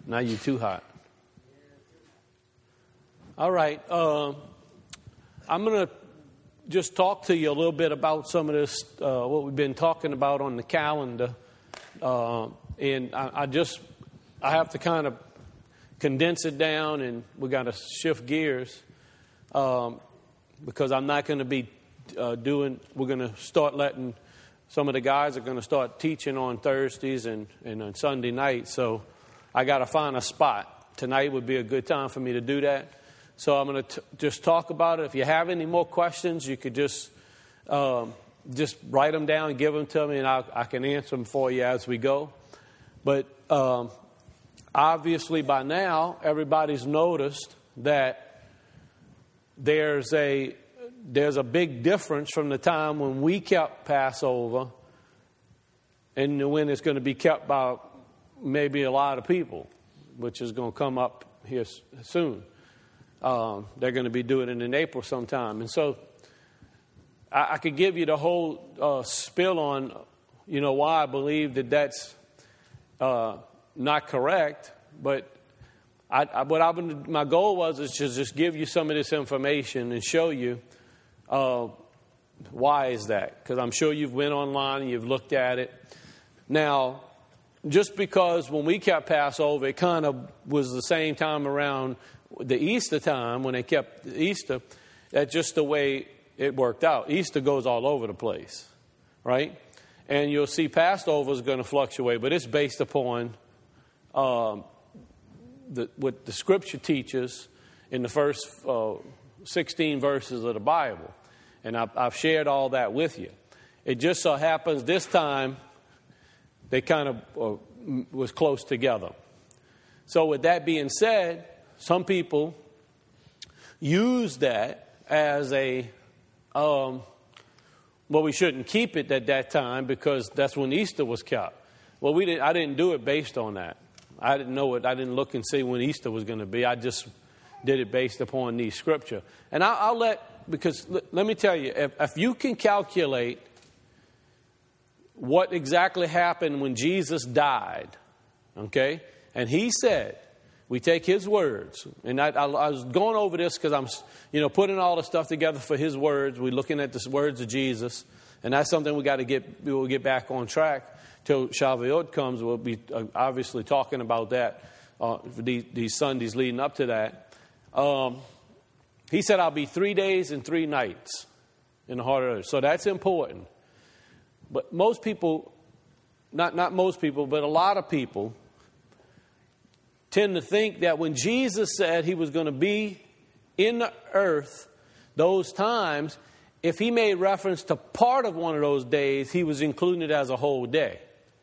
Now you're too hot. All right. I'm going to just talk to you a little bit about some of this, what we've been talking about on the calendar. And I have to kind of condense it down, and we got to shift gears because I'm not going to be we're going to start letting some of the guys are going to start teaching on Thursdays and on Sunday nights. So I got to find a spot. Tonight would be a good time for me to do that. So I'm going to just talk about it. If you have any more questions, you could just write them down and give them to me, and I can answer them for you as we go. But obviously by now, everybody's noticed that there's a big difference from the time when we kept Passover and when it's going to be kept by maybe a lot of people, which is going to come up here soon. They're going to be doing it in April sometime. And so I could give you the whole spill on, why I believe that that's not correct. But my goal was to just give you some of this information and show you why is that. Because I'm sure you've went online and you've looked at it. Now, just because when we kept Passover, it kind of was the same time around the Easter time when they kept Easter, that's just the way it worked out. Easter goes all over the place, right? And you'll see Passover is going to fluctuate, but it's based upon what the Scripture teaches in the first 16 verses of the Bible. And I've shared all that with you. It just so happens this time they kind of was close together. So with that being said, some people use that as we shouldn't keep it at that time because that's when Easter was kept. Well, I didn't do it based on that. I didn't know it. I didn't look and see when Easter was going to be. I just did it based upon these scripture. And because let me tell you, if you can calculate what exactly happened when Jesus died, okay, and he said, we take his words, and I was going over this because I'm, putting all the stuff together for his words. We're looking at the words of Jesus, and that's something we'll get back on track till Shavuot comes. We'll be obviously talking about that these Sundays leading up to that. He said, "I'll be 3 days and 3 nights in the heart of earth." So that's important. But most people, not most people, but a lot of people tend to think that when Jesus said he was going to be in the earth those times, if he made reference to part of one of those days, he was including it as a whole day.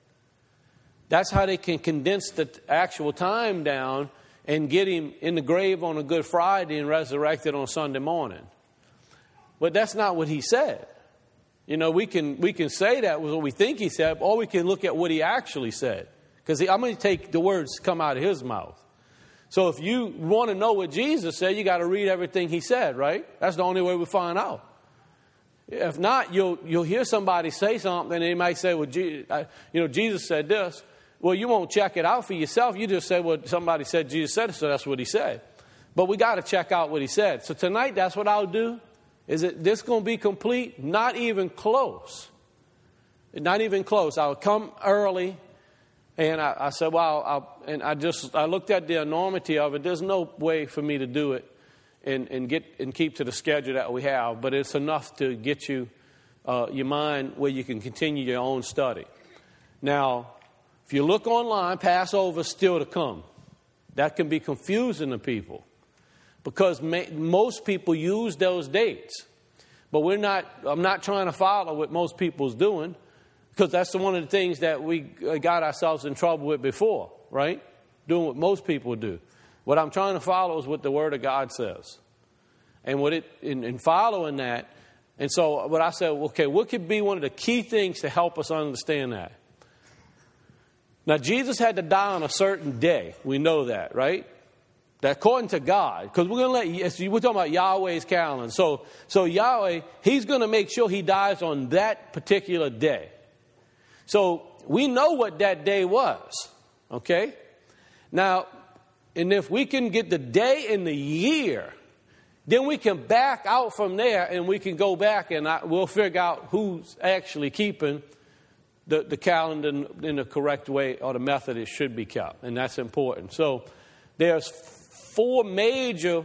That's how they can condense the actual time down and get him in the grave on a Good Friday and resurrected on Sunday morning. But that's not what he said. We can say that was what we think he said, or we can look at what he actually said. Because I'm going to take the words that come out of his mouth. So if you want to know what Jesus said, you got to read everything he said, right? That's the only way we find out. If not, you'll hear somebody say something, and they might say, well, Jesus said this. Well, you won't check it out for yourself. You just say, well, somebody said Jesus said it, so that's what he said. But we got to check out what he said. So tonight, that's what I'll do. Is it this going to be complete? Not even close. Not even close. I'll come early. And I said, well, I looked at the enormity of it. There's no way for me to do it and keep to the schedule that we have. But it's enough to get you your mind where you can continue your own study. Now, if you look online, Passover is still to come. That can be confusing to people because most people use those dates. But I'm not trying to follow what most people's doing. Because that's one of the things that we got ourselves in trouble with before, right? Doing what most people do. What I'm trying to follow is what the Word of God says. And in following that, and so what I said, okay, what could be one of the key things to help us understand that? Now, Jesus had to die on a certain day. We know that, right? That according to God, because we're talking about Yahweh's calendar. So Yahweh, he's going to make sure he dies on that particular day. So we know what that day was, okay? Now, and if we can get the day and the year, then we can back out from there and we can go back and we'll figure out who's actually keeping the calendar in the correct way or the method it should be kept. And that's important. So there's 4 major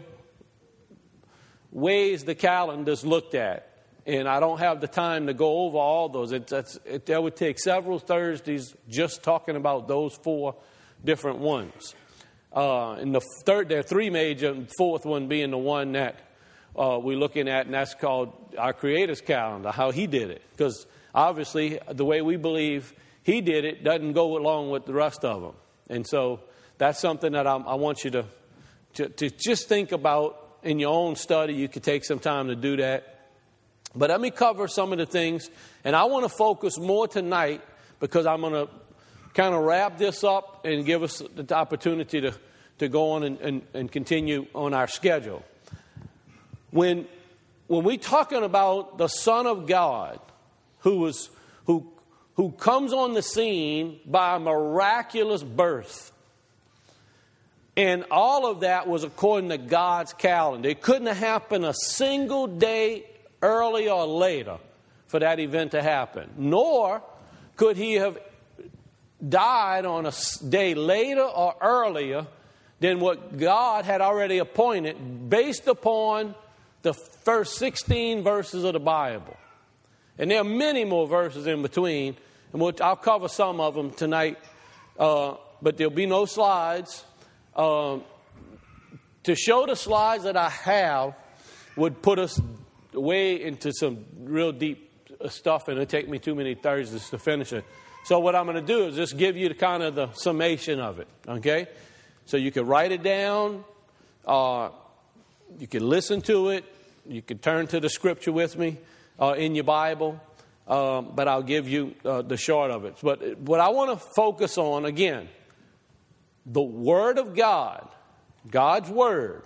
ways the calendar's looked at. And I don't have the time to go over all those. That would take several Thursdays just talking about those 4 different ones. And there are 3 major, and 4th one being the one that we're looking at, and that's called our Creator's calendar, how He did it. Because obviously the way we believe He did it doesn't go along with the rest of them. And so that's something that I want you to just think about in your own study. You could take some time to do that. But let me cover some of the things, and I want to focus more tonight because I'm going to kind of wrap this up and give us the opportunity to go on and continue on our schedule. When we're talking about the Son of God who comes on the scene by a miraculous birth, and all of that was according to God's calendar. It couldn't have happened a single day earlier or later for that event to happen. Nor could He have died on a day later or earlier than what God had already appointed based upon the first 16 verses of the Bible. And there are many more verses in between, and I'll cover some of them tonight, but there'll be no slides. To show the slides that I have would put us way into some real deep stuff, and it'll take me too many Thursdays to finish it. So what I'm going to do is just give you the summation of it, okay? So you can write it down, you can listen to it, you can turn to the scripture with me in your Bible, but I'll give you the short of it. But what I want to focus on, again, the Word of God, God's Word,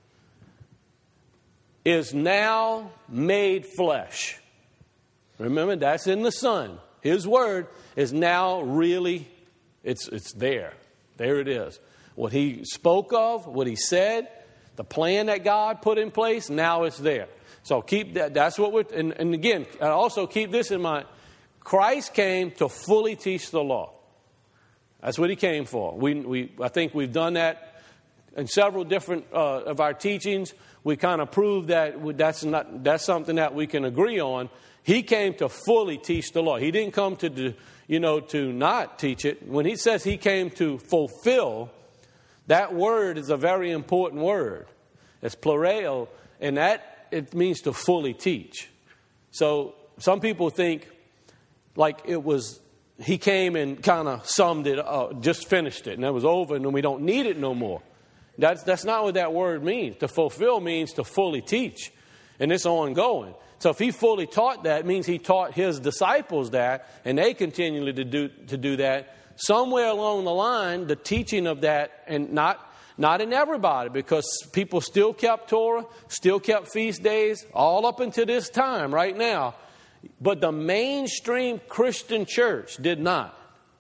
is now made flesh. Remember, that's in the Son. His Word is now really, it's there. There it is. What He spoke of, what He said, the plan that God put in place, now it's there. So keep that. That's what we're, and again, also keep this in mind. Christ came to fully teach the law. That's what He came for. I think we've done that in several different of our teachings. We kind of proved that that's something that we can agree on. He came to fully teach the law. He didn't come to not teach it. When He says He came to fulfill, that word is a very important word. It's plurale, and that it means to fully teach. So some people think like it was He came and kind of summed it up, just finished it, and that was over, and then we don't need it no more. That's not what that word means. To fulfill means to fully teach, and it's ongoing. So if He fully taught that, it means He taught His disciples that, and they continually to do that. Somewhere along the line, the teaching of that, and not in everybody, because people still kept Torah, still kept feast days, all up until this time right now. But the mainstream Christian church did not.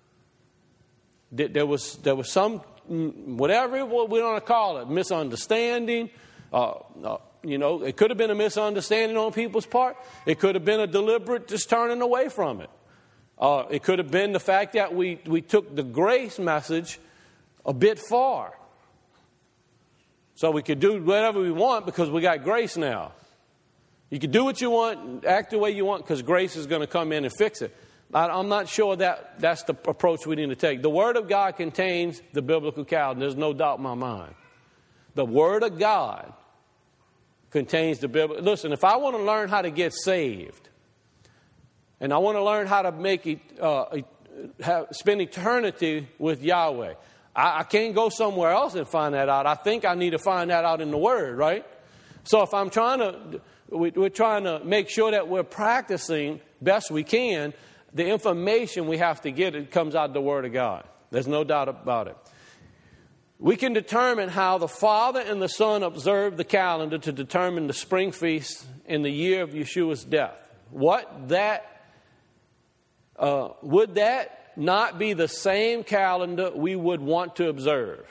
There was some, whatever we want to call it, misunderstanding. It could have been a misunderstanding on people's part. It could have been a deliberate just turning away from it. It could have been the fact that we took the grace message a bit far. So we could do whatever we want because we got grace now. You can do what you want, act the way you want, because grace is going to come in and fix it. I'm not sure that's the approach we need to take. The Word of God contains the biblical calendar. There's no doubt in my mind. The Word of God contains the biblical. Listen, if I want to learn how to get saved, and I want to learn how to make it, spend eternity with Yahweh, I can't go somewhere else and find that out. I think I need to find that out in the Word, right? So if we're trying to make sure that we're practicing best we can, the information we have to get, it comes out of the Word of God. There's no doubt about it. We can determine how the Father and the Son observed the calendar to determine the spring feast in the year of Yeshua's death. Would that not be the same calendar we would want to observe.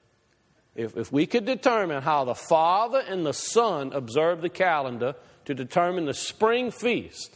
If we could determine how the Father and the Son observed the calendar to determine the spring feast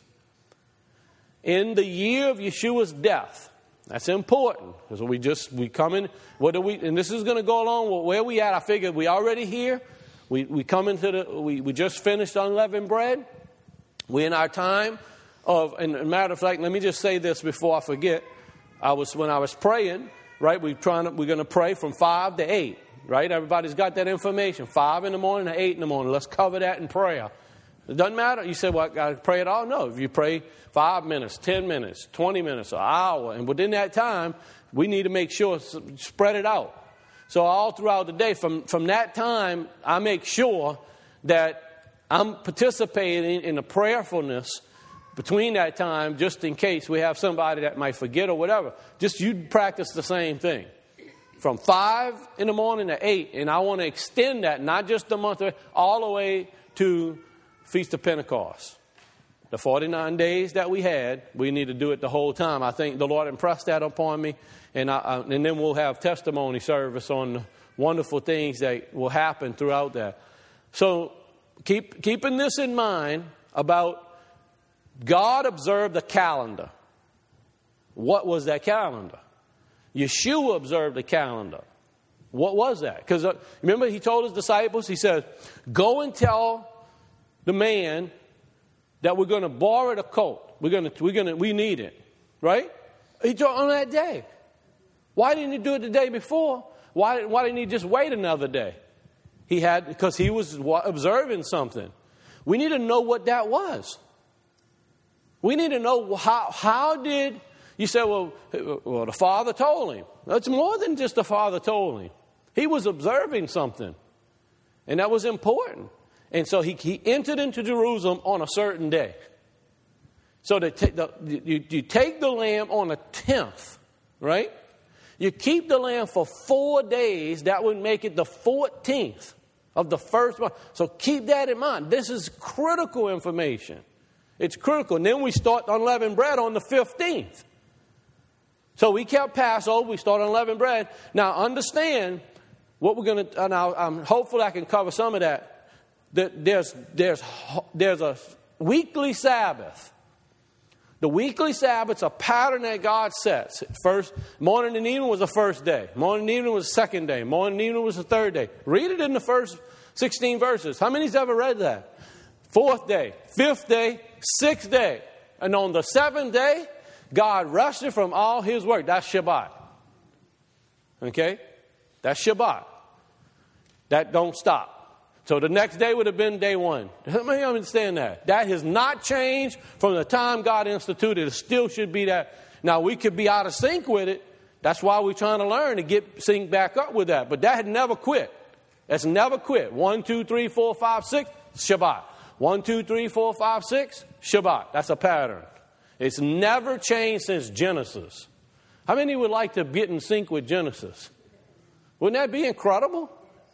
in the year of Yeshua's death, that's important. Because we come in, and this is going to go along with where we at. I figured we already here. We come into we just finished unleavened bread. We're in our time of, and a matter of fact, let me just say this before I forget. When I was praying, right, we're going to pray from 5 to 8, right? Everybody's got that information. 5 in the morning to 8 in the morning. Let's cover that in prayer. It doesn't matter. You say, well, I got to pray it all. No, if you pray 5 minutes, 10 minutes, 20 minutes, an hour, and within that time, we need to make sure, spread it out. So all throughout the day, from that time, I make sure that I'm participating in the prayerfulness between that time, just in case we have somebody that might forget or whatever. Just you practice the same thing. From 5 in the morning to 8, and I want to extend that, not just a month, all the way to Feast of Pentecost. The 49 days that we had, we need to do it the whole time. I think the Lord impressed that upon me. And then we'll have testimony service on the wonderful things that will happen throughout that. So keeping this in mind about God observed the calendar. What was that calendar? Yeshua observed the calendar. What was that? Because remember he told his disciples, he said, go and tell the man that we're going to borrow the coat. We need it. Right? He told on that day. Why didn't he do it the day before? Why didn't he just wait another day? Because he was observing something. We need to know what that was. We need to know how did you say, well, the Father told him. That's more than just the Father told him. He was observing something. And that was important. And so he entered into Jerusalem on a certain day. So you take the lamb on the 10th, right? You keep the lamb for 4 days. That would make it the 14th of the first month. So keep that in mind. This is critical information. It's critical. And then we start unleavened bread on the 15th. So we kept Passover. We start unleavened bread. Now understand what we're going to. Now hopefully I can cover some of that. There's a weekly Sabbath. The weekly Sabbath's a pattern that God sets. First, morning and evening was the first day. Morning and evening was the second day. Morning and evening was the third day. Read it in the first 16 verses. How many's ever read that? 4th day, 5th day, 6th day. And on the 7th day, God rested from all his work. That's Shabbat. Okay? That's Shabbat. That don't stop. So the next day would have been day 1. Let me understand that. That has not changed from the time God instituted. It still should be that. Now, we could be out of sync with it. That's why we're trying to learn to get sync back up with that. But that had never quit. That's never quit. 1, 2, 3, 4, 5, 6, Shabbat. 1, 2, 3, 4, 5, 6, Shabbat. That's a pattern. It's never changed since Genesis. How many would like to get in sync with Genesis? Wouldn't that be incredible?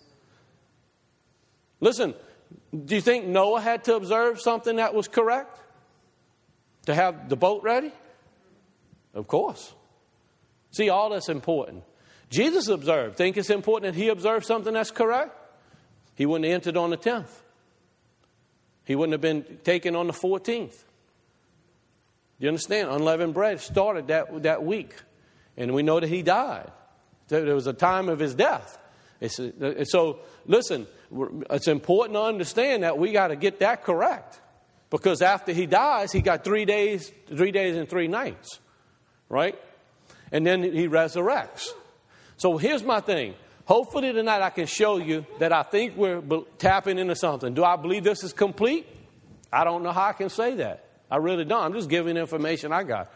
Listen, do you think Noah had to observe something that was correct? To have the boat ready? Of course. See, all that's important. Jesus observed. Think it's important that he observed something that's correct? He wouldn't have entered on the 10th. He wouldn't have been taken on the 14th. You understand? Unleavened bread started that week. And we know that he died. There was a time of his death. So, listen, it's important to understand that we got to get that correct. Because after he dies, he got 3 days and 3 nights. Right? And then he resurrects. So here's my thing. Hopefully tonight I can show you that I think we're tapping into something. Do I believe this is complete? I don't know how I can say that. I really don't. I'm just giving information I got.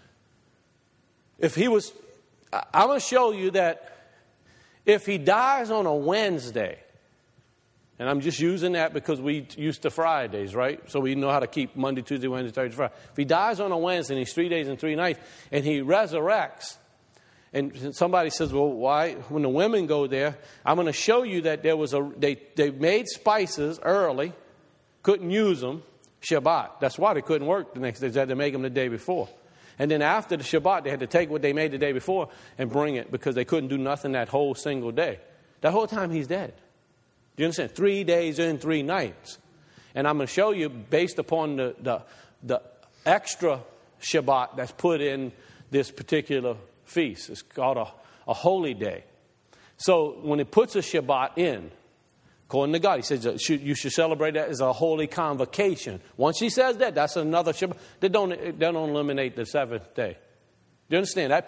I'm going to show you that if he dies on a Wednesday, and I'm just using that because we used to Fridays, right? So we know how to keep Monday, Tuesday, Wednesday, Thursday, Friday. If he dies on a Wednesday and he's 3 days and 3 nights, and he resurrects, and somebody says, well, why? When the women go there, I'm going to show you that they made spices early, couldn't use them, Shabbat. That's why they couldn't work the next day. They had to make them the day before. And then after the Shabbat, they had to take what they made the day before and bring it because they couldn't do nothing that whole single day. That whole time he's dead. Do you understand? 3 days and 3 nights. And I'm going to show you based upon the extra Shabbat that's put in this particular feast. It's called a holy day. So when it puts a Shabbat in, according to God, he says you should celebrate that as a holy convocation. Once he says that, that's another Shabbat. They don't eliminate the seventh day. Do you understand? That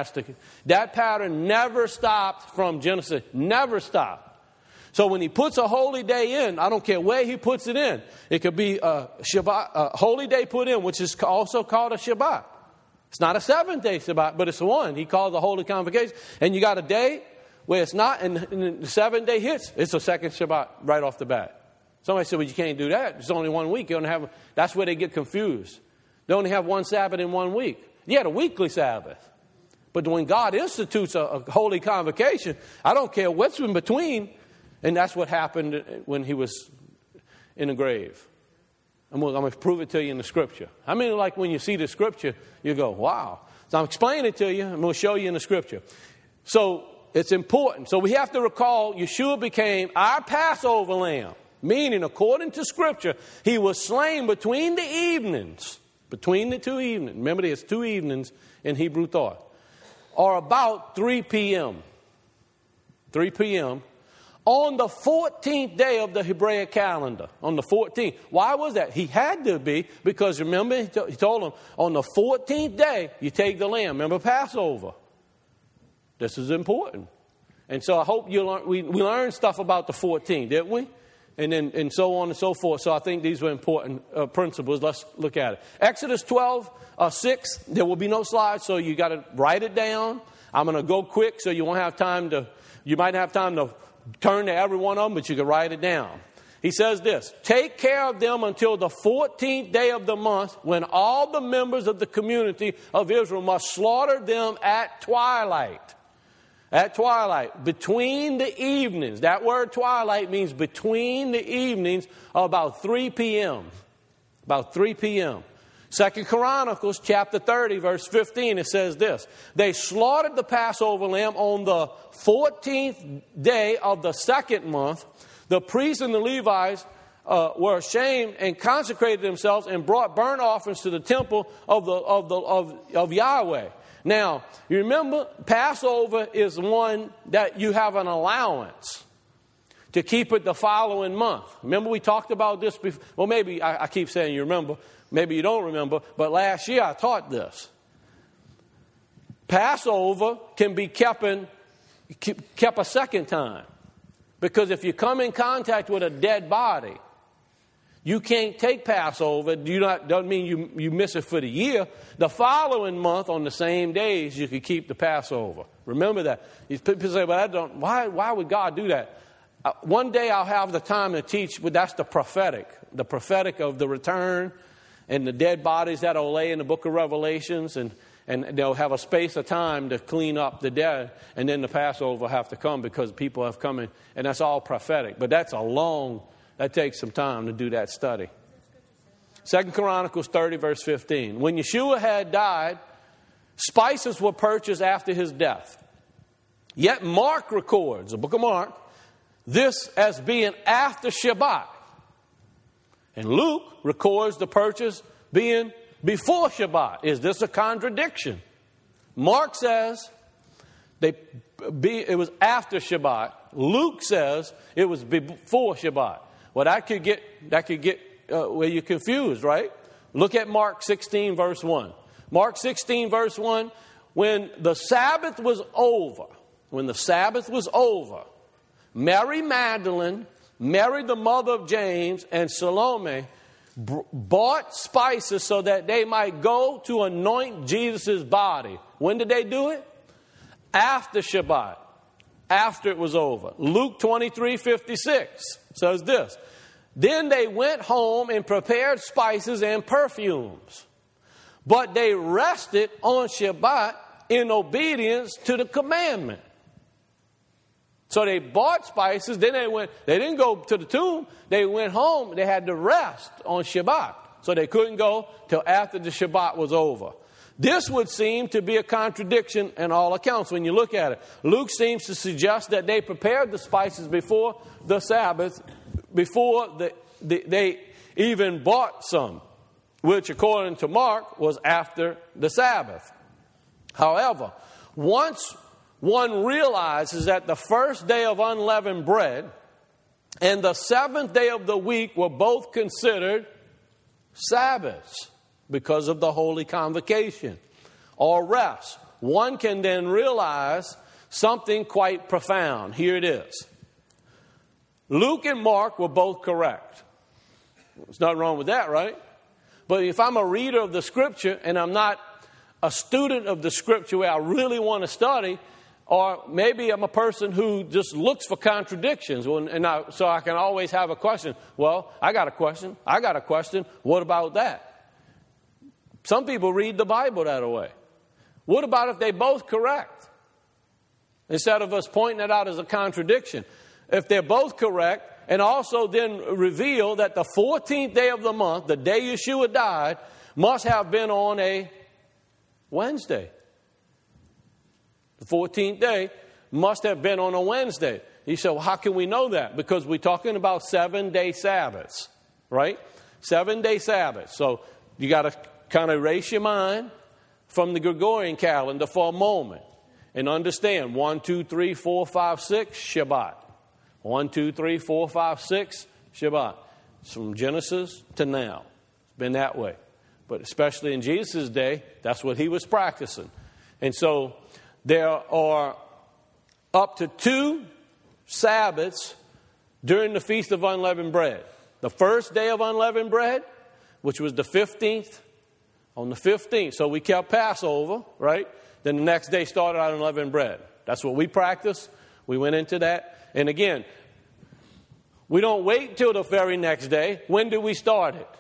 pattern never stopped from Genesis. Never stopped. So when he puts a holy day in, I don't care where he puts it in. It could be a Shabbat, a holy day put in, which is also called a Shabbat. It's not a 7-day Shabbat, but it's one. He calls a holy convocation. And you got a day where it's not, and the 7-day hits, it's a second Shabbat right off the bat. Somebody said, well, you can't do that. It's only 1 week. You don't have. That's where they get confused. They only have one Sabbath in 1 week. You had a weekly Sabbath. But when God institutes a holy convocation, I don't care what's in between. And that's what happened when he was in the grave. I'm going to prove it to you in the Scripture. I mean, like when you see the Scripture, you go, wow. So I'm explaining it to you. I'm going to show you in the Scripture. So it's important. So we have to recall Yeshua became our Passover lamb. Meaning, according to Scripture, he was slain between the evenings. Between the 2 evenings. Remember, there's 2 evenings in Hebrew thought. Or about 3 p.m. 3 p.m. on the 14th day of the Hebraic calendar. On the 14th. Why was that? He had to be, because remember, he told them, on the 14th day, you take the lamb. Remember Passover. This is important. And so I hope you learn. We learned stuff about the 14th, didn't we? And so on and so forth. So I think these were important principles. Let's look at it. Exodus 12:6. There will be no slides, so you got to write it down. I'm going to go quick, so you won't have time to. You might have time to turn to every one of them, but you can write it down. He says this: take care of them until the 14th day of the month, when all the members of the community of Israel must slaughter them at twilight. At twilight, between the evenings. That word twilight means between the evenings, about 3 p.m. About 3 p.m. 2 Chronicles chapter 30, verse 15, it says this: they slaughtered the Passover lamb on the 14th day of the 2nd month. The priests and the Levites were ashamed and consecrated themselves and brought burnt offerings to the temple of Yahweh. Now, you remember, Passover is one that you have an allowance to keep it the following month. Remember we talked about this before? Well, maybe I keep saying you remember. Maybe you don't remember. But last year I taught this. Passover can be kept a second time. Because if you come in contact with a dead body, you can't take Passover. Doesn't mean you miss it for the year. The following month, on the same days, you could keep the Passover. Remember that. People say, "Well, why would God do that?" One day I'll have the time to teach, but that's the prophetic of the return and the dead bodies that will lay in the book of Revelations, and they'll have a space of time to clean up the dead, and then the Passover will have to come because people have come in, and that's all prophetic. But that takes some time to do that study. 2 Chronicles 30, verse 15. When Yeshua had died, spices were purchased after his death. Yet Mark records, the book of Mark, this as being after Shabbat. And Luke records the purchase being before Shabbat. Is this a contradiction? Mark says it was after Shabbat. Luke says it was before Shabbat. Well, that could get where you're confused, right? Look at Mark 16, verse 1. Mark 16, verse 1, when the Sabbath was over, Mary Magdalene, Mary the mother of James, and Salome bought spices so that they might go to anoint Jesus' body. When did they do it? After Shabbat. After it was over. Luke 23:56 says this: then they went home and prepared spices and perfumes, but they rested on Shabbat in obedience to the commandment. So they bought spices, then they didn't go to the tomb, they went home, they had to rest on Shabbat. So they couldn't go till after the Shabbat was over. This would seem to be a contradiction in all accounts when you look at it. Luke seems to suggest that they prepared the spices before the Sabbath, before they even bought some, which according to Mark was after the Sabbath. However, once one realizes that the first day of unleavened bread and the seventh day of the week were both considered Sabbaths because of the Holy Convocation or rest, one can then realize something quite profound. Here it is. Luke and Mark were both correct. There's nothing wrong with that, right? But if I'm a reader of the Scripture and I'm not a student of the Scripture where I really want to study, or maybe I'm a person who just looks for contradictions, so I can always have a question. Well, I got a question. What about that? Some people read the Bible that way. What about if they both correct? Instead of us pointing it out as a contradiction. If they're both correct, and also then reveal that the 14th day of the month, the day Yeshua died, must have been on a Wednesday. The 14th day must have been on a Wednesday. You say, well, how can we know that? Because we're talking about 7-day Sabbaths, right? 7-day Sabbaths. So you got to kind of erase your mind from the Gregorian calendar for a moment and understand 1, 2, 3, 4, 5, 6, Shabbat. 1, 2, 3, 4, 5, 6, Shabbat. It's from Genesis to now. It's been that way. But especially in Jesus' day, that's what he was practicing. And so there are up to 2 Sabbaths during the Feast of Unleavened Bread. The first day of unleavened bread, which was the 15th, on the 15th. So we kept Passover, right? Then the next day started out unleavened bread. That's what we practiced. We went into that. And again, we don't wait till the very next day. When do we start it?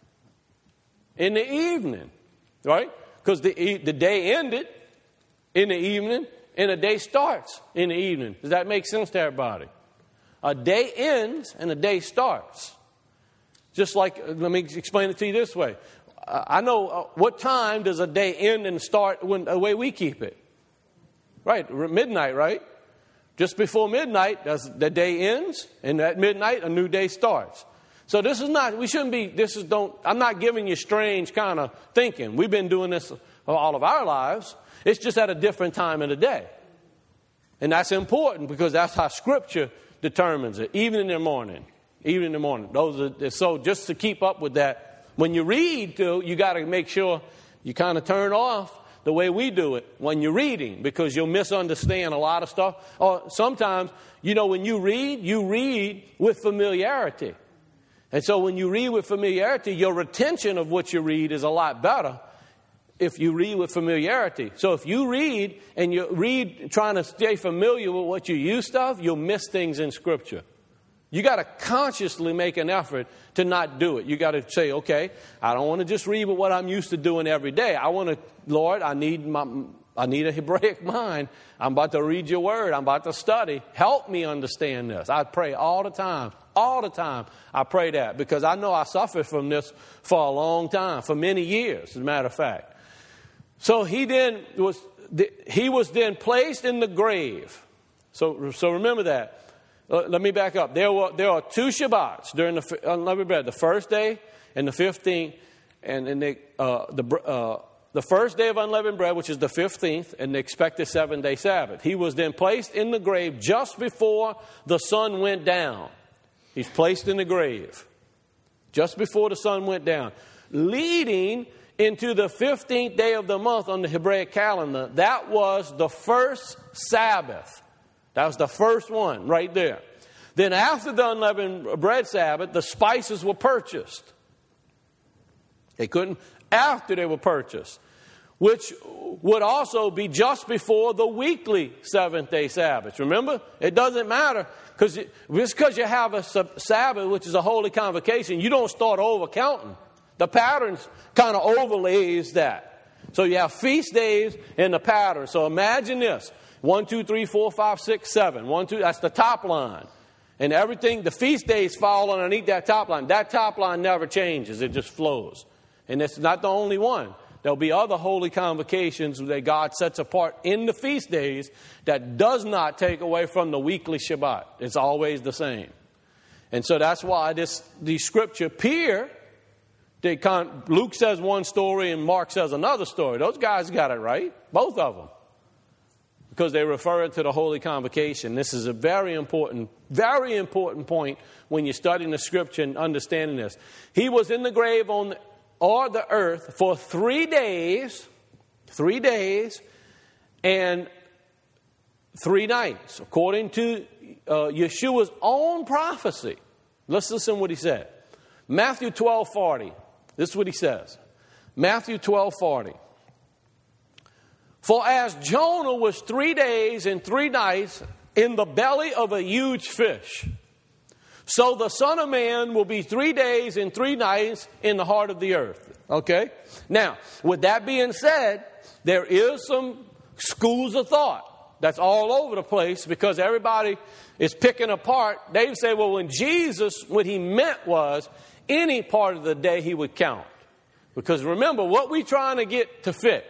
In the evening, right? Because the day ended in the evening and a day starts in the evening. Does that make sense to everybody? A day ends and a day starts. Just like, let me explain it to you this way. I know what time does a day end and start when the way we keep it. Right, midnight, right? Just before midnight, the day ends, and at midnight, a new day starts. So this is not, we shouldn't be, I'm not giving you strange kind of thinking. We've been doing this all of our lives. It's just at a different time of the day. And that's important because that's how Scripture determines it. Evening and morning. So just to keep up with that, when you read, you got to make sure you kind of turn off the way we do it when you're reading, because you'll misunderstand a lot of stuff. Or sometimes, when you read with familiarity. And so when you read with familiarity, your retention of what you read is a lot better if you read with familiarity. So if you read and you read trying to stay familiar with what you used to, you'll miss things in Scripture. You got to consciously make an effort to not do it. You got to say, okay, I don't want to just read with what I'm used to doing every day. Lord, I need a Hebraic mind. I'm about to read your word. I'm about to study. Help me understand this. I pray all the time. I pray that because I know I suffered from this for a long time, for many years, as a matter of fact. So he was then placed in the grave. So remember that. Let me back up. There are 2 Shabbats during the unleavened bread. The first day and the 15th, and the first day of unleavened bread, which is the 15th, and the expected 7-day Sabbath. He was then placed in the grave just before the sun went down. He's placed in the grave just before the sun went down, leading into the 15th day of the month on the Hebraic calendar. That was the first Sabbath. That was the first one right there. Then after the unleavened bread Sabbath, the spices were purchased. After they were purchased, which would also be just before the weekly 7th-day Sabbath. Remember, it doesn't matter just because you have a Sabbath, which is a holy convocation, you don't start over counting. The patterns kind of overlays that. So you have feast days and the pattern. So imagine this. 1, 2, 3, 4, 5, 6, 7. 1, 2, that's the top line. And everything, the feast days fall underneath that top line. That top line never changes. It just flows. And it's not the only one. there'll be other holy convocations that God sets apart in the feast days that does not take away from the weekly Shabbat. It's always the same. And so that's why these scripture appear. Luke says one story and Mark says another story. Those guys got it right, both of them, because they refer to the holy convocation. This is a very important point when you're studying the scripture and understanding this. He was in the grave on the earth for 3 days and 3 nights, according to Yeshua's own prophecy. Let's listen to what he said. Matthew 12:40. This is what he says. Matthew 12:40. For as Jonah was 3 days and 3 nights in the belly of a huge fish, so the Son of Man will be 3 days and 3 nights in the heart of the earth. Okay? Now, with that being said, there is some schools of thought that's all over the place because everybody is picking apart. They say, well, when Jesus, what he meant was any part of the day he would count. Because remember, what we trying to get to fit?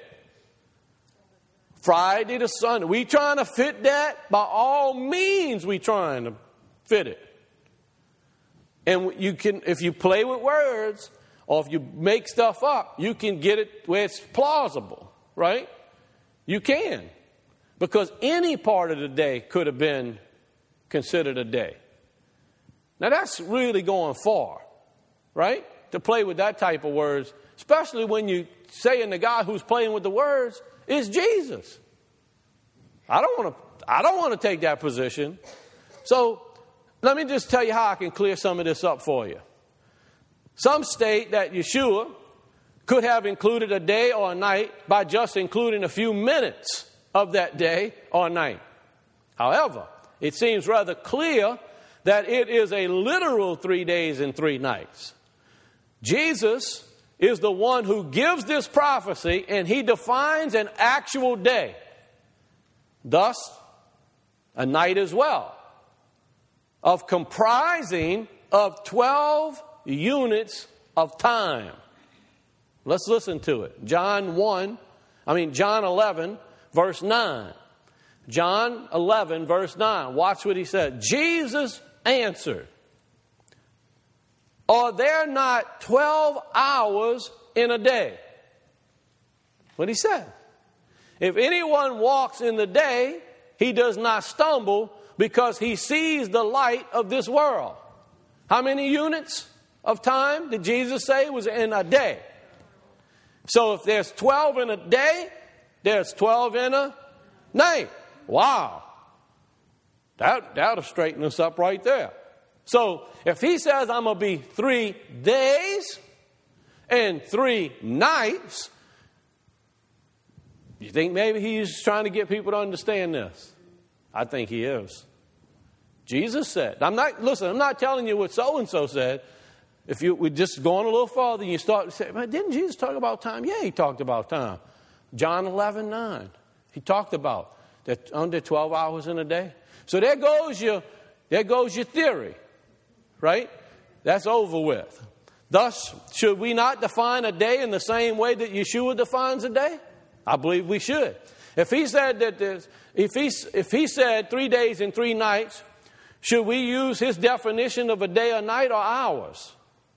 Friday to Sunday. We trying to fit that? By all means, we trying to fit it. And you can, if you play with words or if you make stuff up, you can get it where it's plausible, right? You can. Because any part of the day could have been considered a day. Now that's really going far, right? To play with that type of words, especially when you saying the guy who's playing with the words is Jesus. I don't want to take that position. So let me just tell you how I can clear some of this up for you. Some state that Yeshua could have included a day or a night by just including a few minutes of that day or night. However, it seems rather clear that it is a literal 3 days and 3 nights. Jesus is the one who gives this prophecy, and he defines an actual day. Thus, a night as well, of comprising of 12 units of time. Let's listen to it. John 11, verse 9. John 11, verse 9. Watch what he said. Jesus answered, are there not 12 hours in a day? What he said. If anyone walks in the day, he does not stumble because he sees the light of this world. How many units of time did Jesus say was in a day? So if there's 12 in a day, there's 12 in a night. Wow. That'll straighten us up right there. So if he says I'm going to be 3 days and 3 nights, you think maybe he's trying to get people to understand this? I think he is. Jesus said, I'm not telling you what so-and-so said. If you would just go on a little further and you start to say, man, didn't Jesus talk about time? Yeah, he talked about time. John 11:9. He talked about that under 12 hours in a day. So there goes your theory, right? That's over with. Thus, should we not define a day in the same way that Yeshua defines a day? I believe we should. If he said if he said 3 days and 3 nights, should we use his definition of a day or night or hours?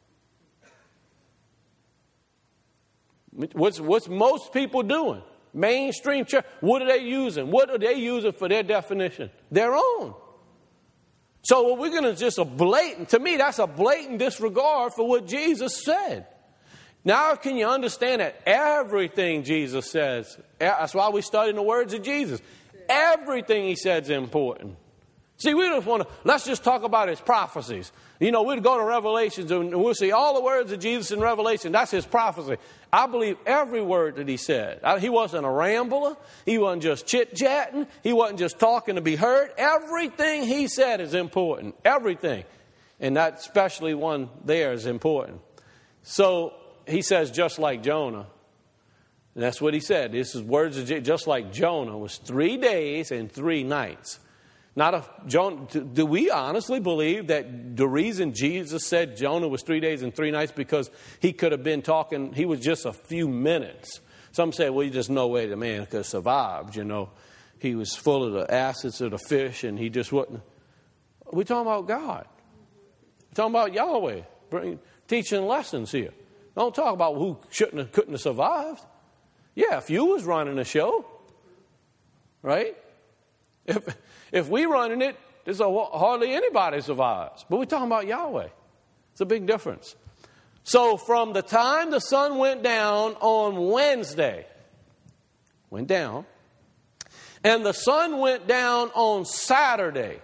What's most people doing? Mainstream church. What are they using? What are they using for their definition? Their own. So we're going to just to me, that's a blatant disregard for what Jesus said. Now can you understand that everything Jesus says, that's why we study the words of Jesus. Everything he said is important. See, we don't want to, let's just talk about his prophecies. You know, we'd go to Revelations and we'll see all the words of Jesus in Revelation. That's his prophecy. I believe every word that he said. He wasn't a rambler. He wasn't just chit-chatting. He wasn't just talking to be heard. Everything he said is important. Everything. And that especially one there is important. So he says just like Jonah. And that's what he said. This is words of just like Jonah was 3 days and 3 nights. Do we honestly believe that the reason Jesus said Jonah was 3 days and 3 nights because he could have been talking, he was just a few minutes? Some say, well, there's no way the man could have survived, He was full of the acids of the fish and he just wasn't. We're talking about God. We're talking about Yahweh teaching lessons here. Don't talk about who couldn't have survived. Yeah, if you was running a show, right? If we running it, there's hardly anybody survives. But we're talking about Yahweh. It's a big difference. So from the time the sun went down on Wednesday, and the sun went down on Saturday,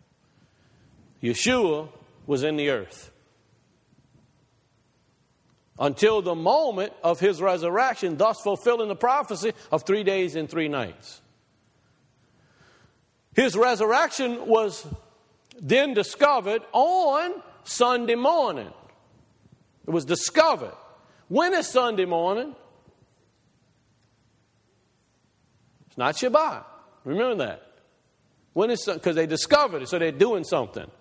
Yeshua was in the earth. Until the moment of his resurrection, thus fulfilling the prophecy of 3 days and 3 nights. His resurrection was then discovered on Sunday morning. It was discovered. When is Sunday morning? It's not Shabbat. Remember that. When is because they discovered it, so they're doing something.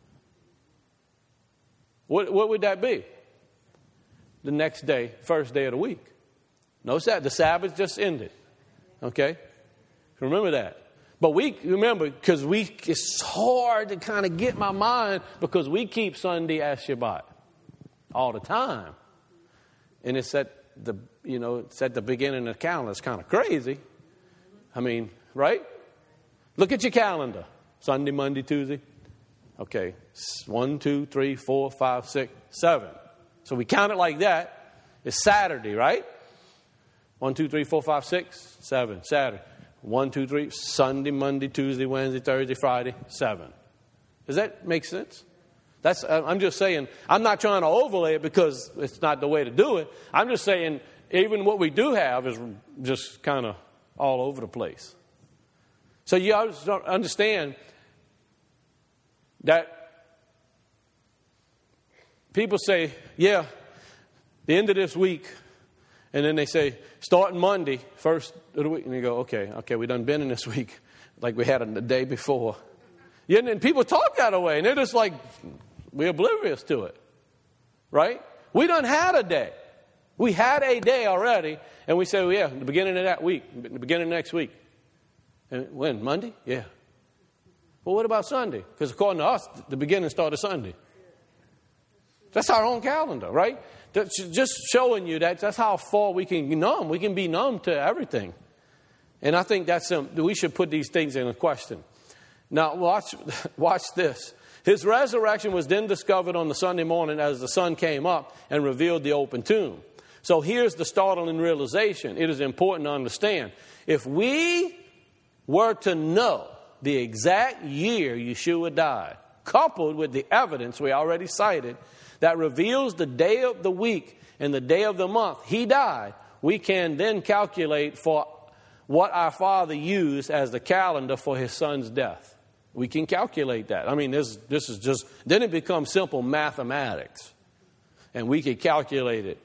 What would that be? The next day, first day of the week. Notice that the Sabbath just ended. Okay, remember that. But we remember because it's hard to kind of get my mind because we keep Sunday as Shabbat all the time, and it's at the beginning of the calendar. It's kind of crazy. I mean, right? Look at your calendar. Sunday, Monday, Tuesday. Okay, 1, 2, 3, 4, 5, 6, 7. So we count it like that. It's Saturday, right? 1, 2, 3, 4, 5, 6, 7. Saturday. 1, 2, 3. Sunday, Monday, Tuesday, Wednesday, Thursday, Friday. 7. Does that make sense? I'm just saying. I'm not trying to overlay it because it's not the way to do it. I'm just saying even what we do have is just kind of all over the place. So you understand that. People say, yeah, the end of this week, and then they say, starting Monday, first of the week, and you go, okay, we done been in this week like we had the day before. Yeah, and then people talk that way, and they're just like, we're oblivious to it, right? We done had a day. We had a day already, and we say, well, yeah, the beginning of that week, the beginning of next week. And when? Monday? Yeah. Well, what about Sunday? Because according to us, the beginning started Sunday. That's our own calendar, right? That's just showing you that's how far we can be numb. We can be numb to everything. And I think we should put these things in a question. Now, watch this. His resurrection was then discovered on the Sunday morning as the sun came up and revealed the open tomb. So here's the startling realization. It is important to understand. If we were to know the exact year Yeshua died, coupled with the evidence we already cited, that reveals the day of the week and the day of the month he died, we can then calculate for what our Father used as the calendar for his son's death. We can calculate that. I mean, this is just, then it becomes simple mathematics. And we can calculate it.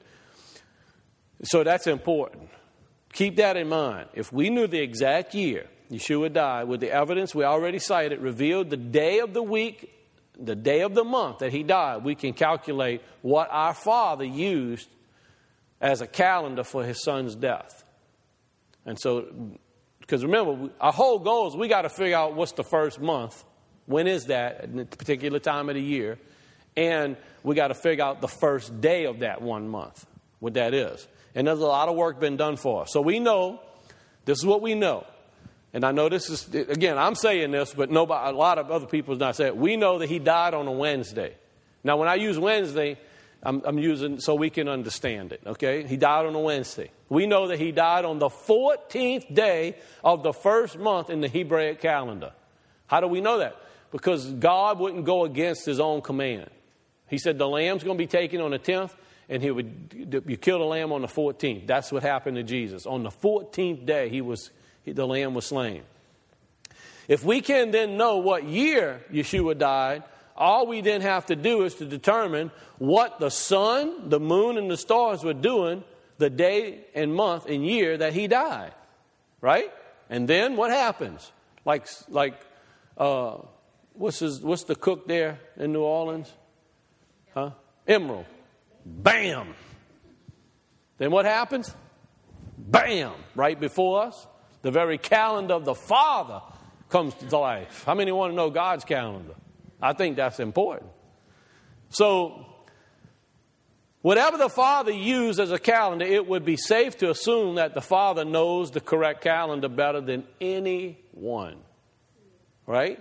So that's important. Keep that in mind. If we knew the exact year Yeshua died with the evidence we already cited, revealed the day of the week, the day of the month that he died, we can calculate what our Father used as a calendar for his son's death. And so, because remember, our whole goal is we got to figure out what's the first month. When is that at a particular time of the year? And we got to figure out the first day of that 1 month, what that is. And there's a lot of work been done for us. So we know, this is what we know. And I know this is, again, I'm saying this, but a lot of other people is not saying it. We know that he died on a Wednesday. Now, when I use Wednesday, I'm using so we can understand it, okay? He died on a Wednesday. We know that he died on the 14th day of the first month in the Hebraic calendar. How do we know that? Because God wouldn't go against his own command. He said the lamb's going to be taken on the 10th, and you kill the lamb on the 14th. That's what happened to Jesus. On the 14th day, the lamb was slain. If we can then know what year Yeshua died, all we then have to do is to determine what the sun, the moon, and the stars were doing the day and month and year that he died. Right? And then what happens? Like what's the cook there in New Orleans? Huh? Emerald. Bam. Then what happens? Bam. Right before us, the very calendar of the Father comes to life. How many want to know God's calendar? I think that's important. So, whatever the Father used as a calendar, it would be safe to assume that the Father knows the correct calendar better than anyone. Right?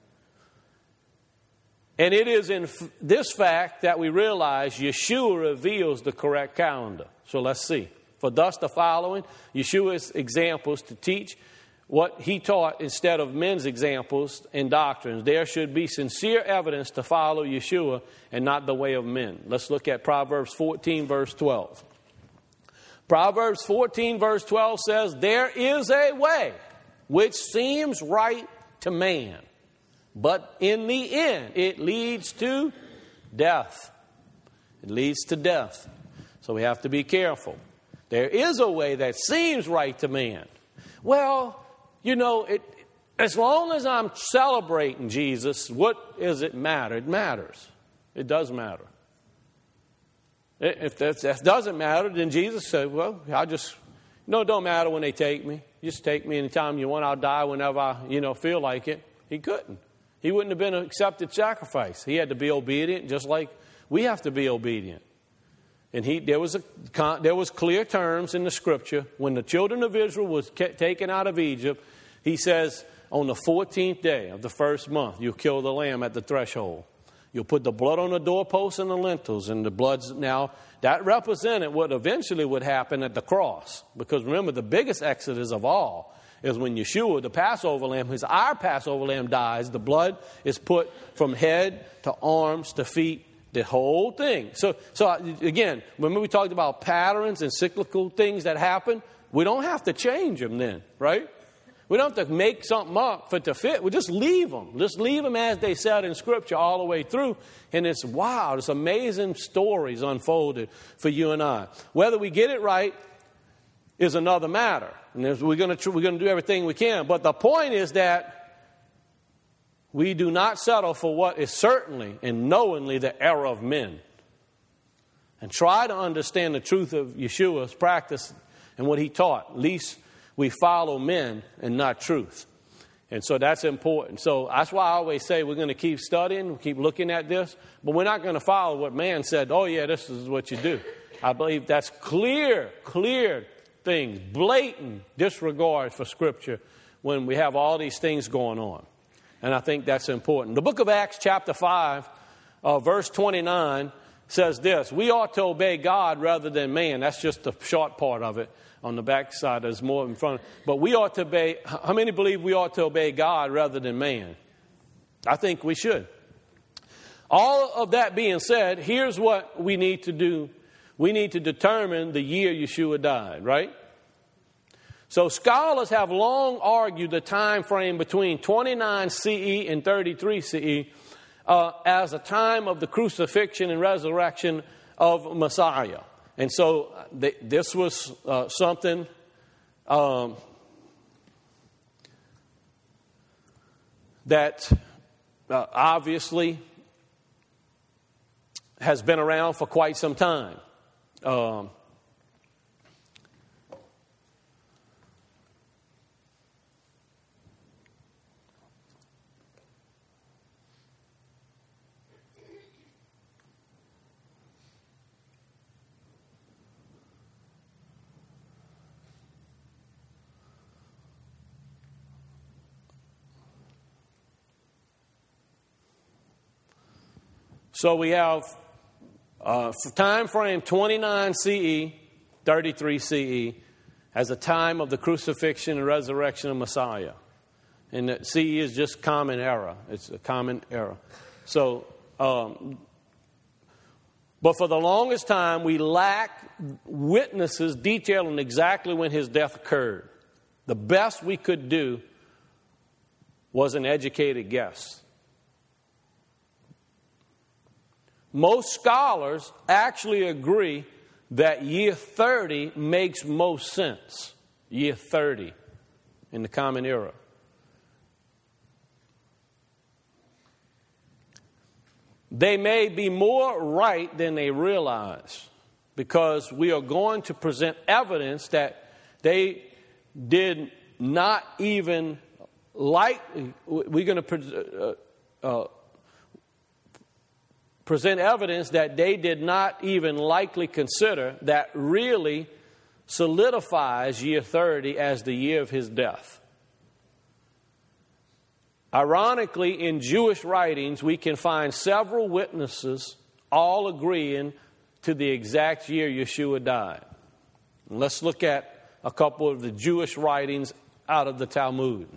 And it is in this fact that we realize Yeshua reveals the correct calendar. So let's see. For thus the following, Yeshua's examples to teach what he taught instead of men's examples and doctrines. There should be sincere evidence to follow Yeshua and not the way of men. Let's look at Proverbs 14, verse 12. Proverbs 14, verse 12 says, there is a way which seems right to man, but in the end it leads to death. It leads to death. So we have to be careful. There is a way that seems right to man. Well, as long as I'm celebrating Jesus, what does it matter? It matters. It does matter. If that doesn't matter, then Jesus said, well, it don't matter when they take me. Just take me anytime you want. I'll die whenever I, feel like it. He couldn't. He wouldn't have been an accepted sacrifice. He had to be obedient, just like we have to be obedient. And there was clear terms in the Scripture. When the children of Israel was taken out of Egypt, he says, on the 14th day of the first month, you'll kill the lamb at the threshold. You'll put the blood on the doorposts and the lintels, and the blood's now, that represented what eventually would happen at the cross. Because remember, the biggest exodus of all is when Yeshua, the Passover lamb, who's our Passover lamb, dies. The blood is put from head to arms to feet, the whole thing. So again, remember we talked about patterns and cyclical things that happen? We don't have to change them then, right? We don't have to make something up for it to fit. We just leave them. Just leave them as they said in Scripture all the way through. And it's wow, it's amazing stories unfolded for you and I. Whether we get it right is another matter. And we're going to do everything we can. But the point is that we do not settle for what is certainly and knowingly the error of men. And try to understand the truth of Yeshua's practice and what he taught. At least we follow men and not truth. And so that's important. So that's why I always say we're going to keep studying, keep looking at this. But we're not going to follow what man said, oh yeah, this is what you do. I believe that's clear things, blatant disregard for Scripture when we have all these things going on. And I think that's important. The book of Acts chapter 5, verse 29 says this, we ought to obey God rather than man. That's just the short part of it. On the back side, there's more in front. But we ought to obey, how many believe we ought to obey God rather than man? I think we should. All of that being said, here's what we need to do. We need to determine the year Yeshua died, right? So scholars have long argued the time frame between 29 CE and 33 CE as a time of the crucifixion and resurrection of Messiah. And so this was something that obviously has been around for quite some time. So we have time frame 29 CE, 33 CE, as a time of the crucifixion and resurrection of Messiah. And the CE is just common era. It's a common era. So, but for the longest time, we lack witnesses detailing exactly when his death occurred. The best we could do was an educated guess. Most scholars actually agree that year 30 makes most sense. Year 30 in the Common Era. they may be more right than they realize, because we are going to present evidence that they did not even like. We're going to present evidence that they did not even likely consider that really solidifies year 30 as the year of his death. Ironically, in Jewish writings, we can find several witnesses all agreeing to the exact year Yeshua died. And let's look at a couple of the Jewish writings out of the Talmud.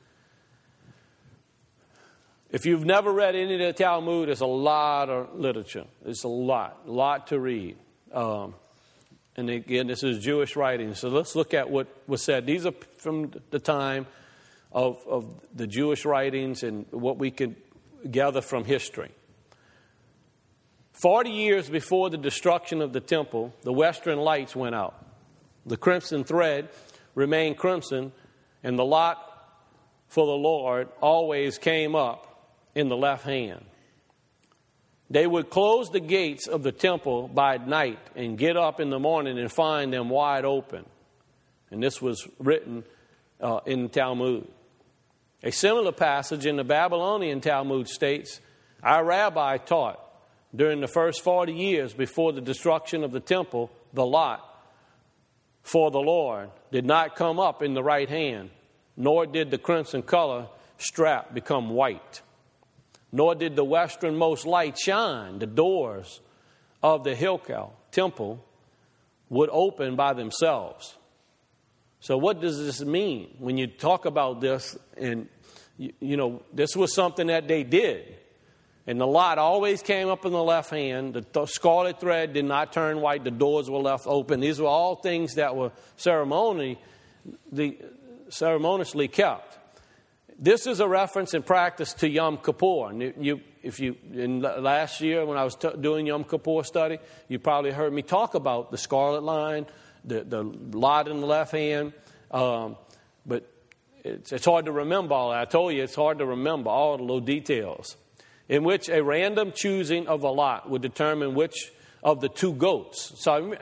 If you've never read any of the Talmud, there's a lot of literature. It's a lot to read. And again, this is Jewish writing. So let's look at what was said. These are from the time of the Jewish writings and what we can gather from history. 40 years before the destruction of the temple, the western lights went out. The crimson thread remained crimson, and the lot for the Lord always came up in the left hand. They would close the gates of the temple by night and get up in the morning and find them wide open. And this was written in the Talmud. A similar passage in the Babylonian Talmud states, our rabbi taught during the first 40 years before the destruction of the temple, the lot for the Lord did not come up in the right hand, nor did the crimson color strap become white. Nor did the westernmost light shine. The doors of the Hilkel temple would open by themselves. So what does this mean? When you talk about this, and you know, this was something that they did. And the lot always came up in the left hand. The scarlet thread did not turn white. The doors were left open. These were all things that were ceremoniously kept. This is a reference in practice to Yom Kippur. And last year when I was doing Yom Kippur study, you probably heard me talk about the scarlet line, the lot in the left hand. But it's hard to remember all that. I told you it's hard to remember all the little details. In which a random choosing of a lot would determine which of the two goats. So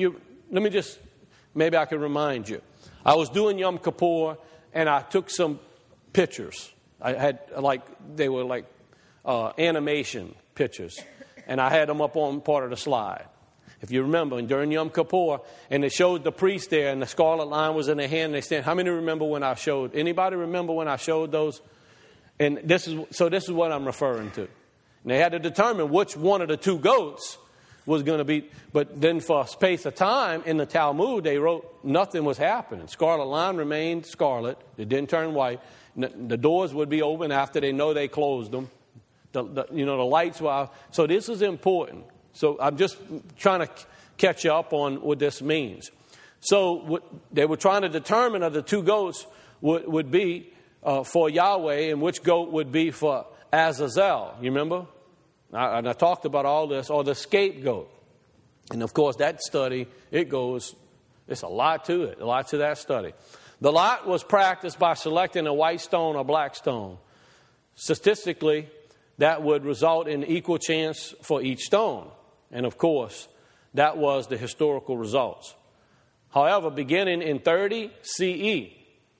maybe I can remind you. I was doing Yom Kippur and I took some pictures. I had they were animation pictures, and I had them up on part of the slide. If you remember, during Yom Kippur, and it showed the priest there, and the scarlet line was in their hand. And they stand. How many remember when I showed? Anybody remember when I showed those? And this is what I'm referring to. And they had to determine which one of the two goats was going to be. But then for a space of time in the Talmud, they wrote nothing was happening. Scarlet line remained scarlet. It didn't turn white. The doors would be open after they know they closed them. The lights were out. So this is important. So I'm just trying to catch you up on what this means. So they were trying to determine of the two goats would be for Yahweh, and which goat would be for Azazel. You remember? And I talked about all this, or the scapegoat. And of course, that study, it's a lot to it, a lot to that study. The lot was practiced by selecting a white stone or black stone. Statistically, that would result in equal chance for each stone. And of course, that was the historical results. However, beginning in 30 CE,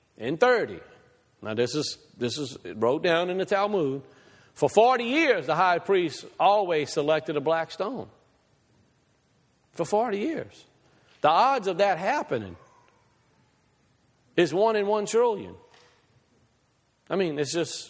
now this is wrote down in the Talmud, for 40 years the high priest always selected a black stone. For 40 years. The odds of that happening is 1 in 1 trillion. I mean, it's just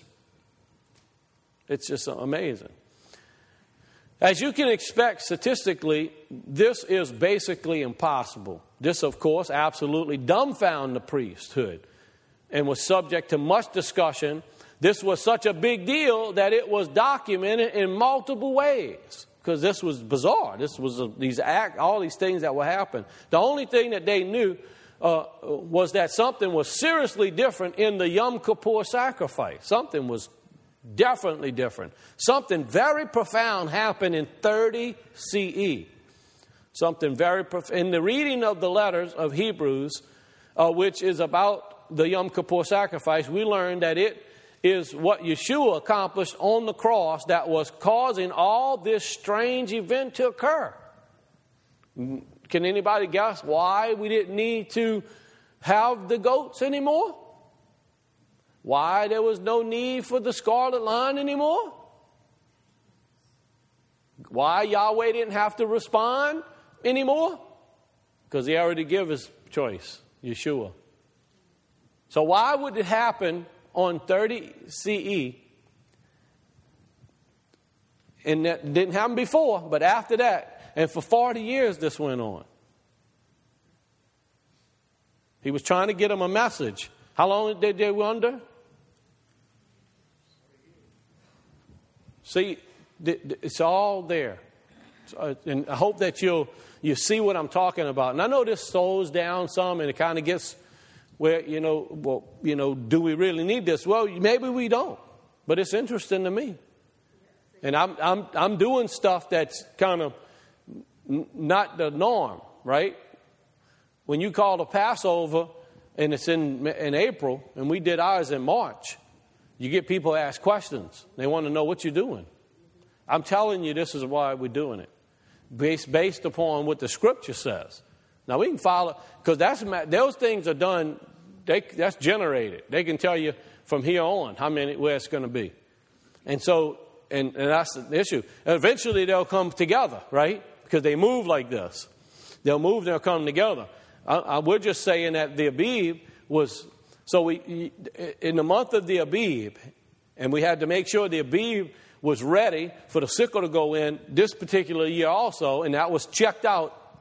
amazing. As you can expect, statistically, this is basically impossible. This, of course, absolutely dumbfounded the priesthood and was subject to much discussion. This was such a big deal that it was documented in multiple ways, because this was bizarre. This was all these things that would happen. The only thing that they knew was that something was seriously different in the Yom Kippur sacrifice. Something was definitely different. Something very profound happened in 30 CE. Something very profound. In the reading of the letters of Hebrews, which is about the Yom Kippur sacrifice, we learned that it is what Yeshua accomplished on the cross that was causing all this strange event to occur. Can anybody guess why we didn't need to have the goats anymore? Why there was no need for the scarlet line anymore? Why Yahweh didn't have to respond anymore? Because he already gave his choice, Yeshua. So why would it happen on 30 CE? And that didn't happen before, but after that, and for 40 years this went on. He was trying to get them a message. How long did they wonder? See, it's all there. And I hope that you see what I'm talking about. And I know this slows down some and it kind of gets where, do we really need this? Well, maybe we don't. But it's interesting to me. And I'm doing stuff that's kind of not the norm, right? When you call the Passover and it's in April and we did ours in March, you get people ask questions. They want to know what you're doing. I'm telling you, this is why we're doing it, based upon what the Scripture says. Now we can follow, because those things are done. That's generated. They can tell you from here on where it's going to be, and so and that's the issue. Eventually they'll come together, right? Because they move like this. They'll move. They'll come together. We're just saying that the Abib was we in the month of the Abib, and we had to make sure the Abib was ready for the sickle to go in this particular year also, and that was checked out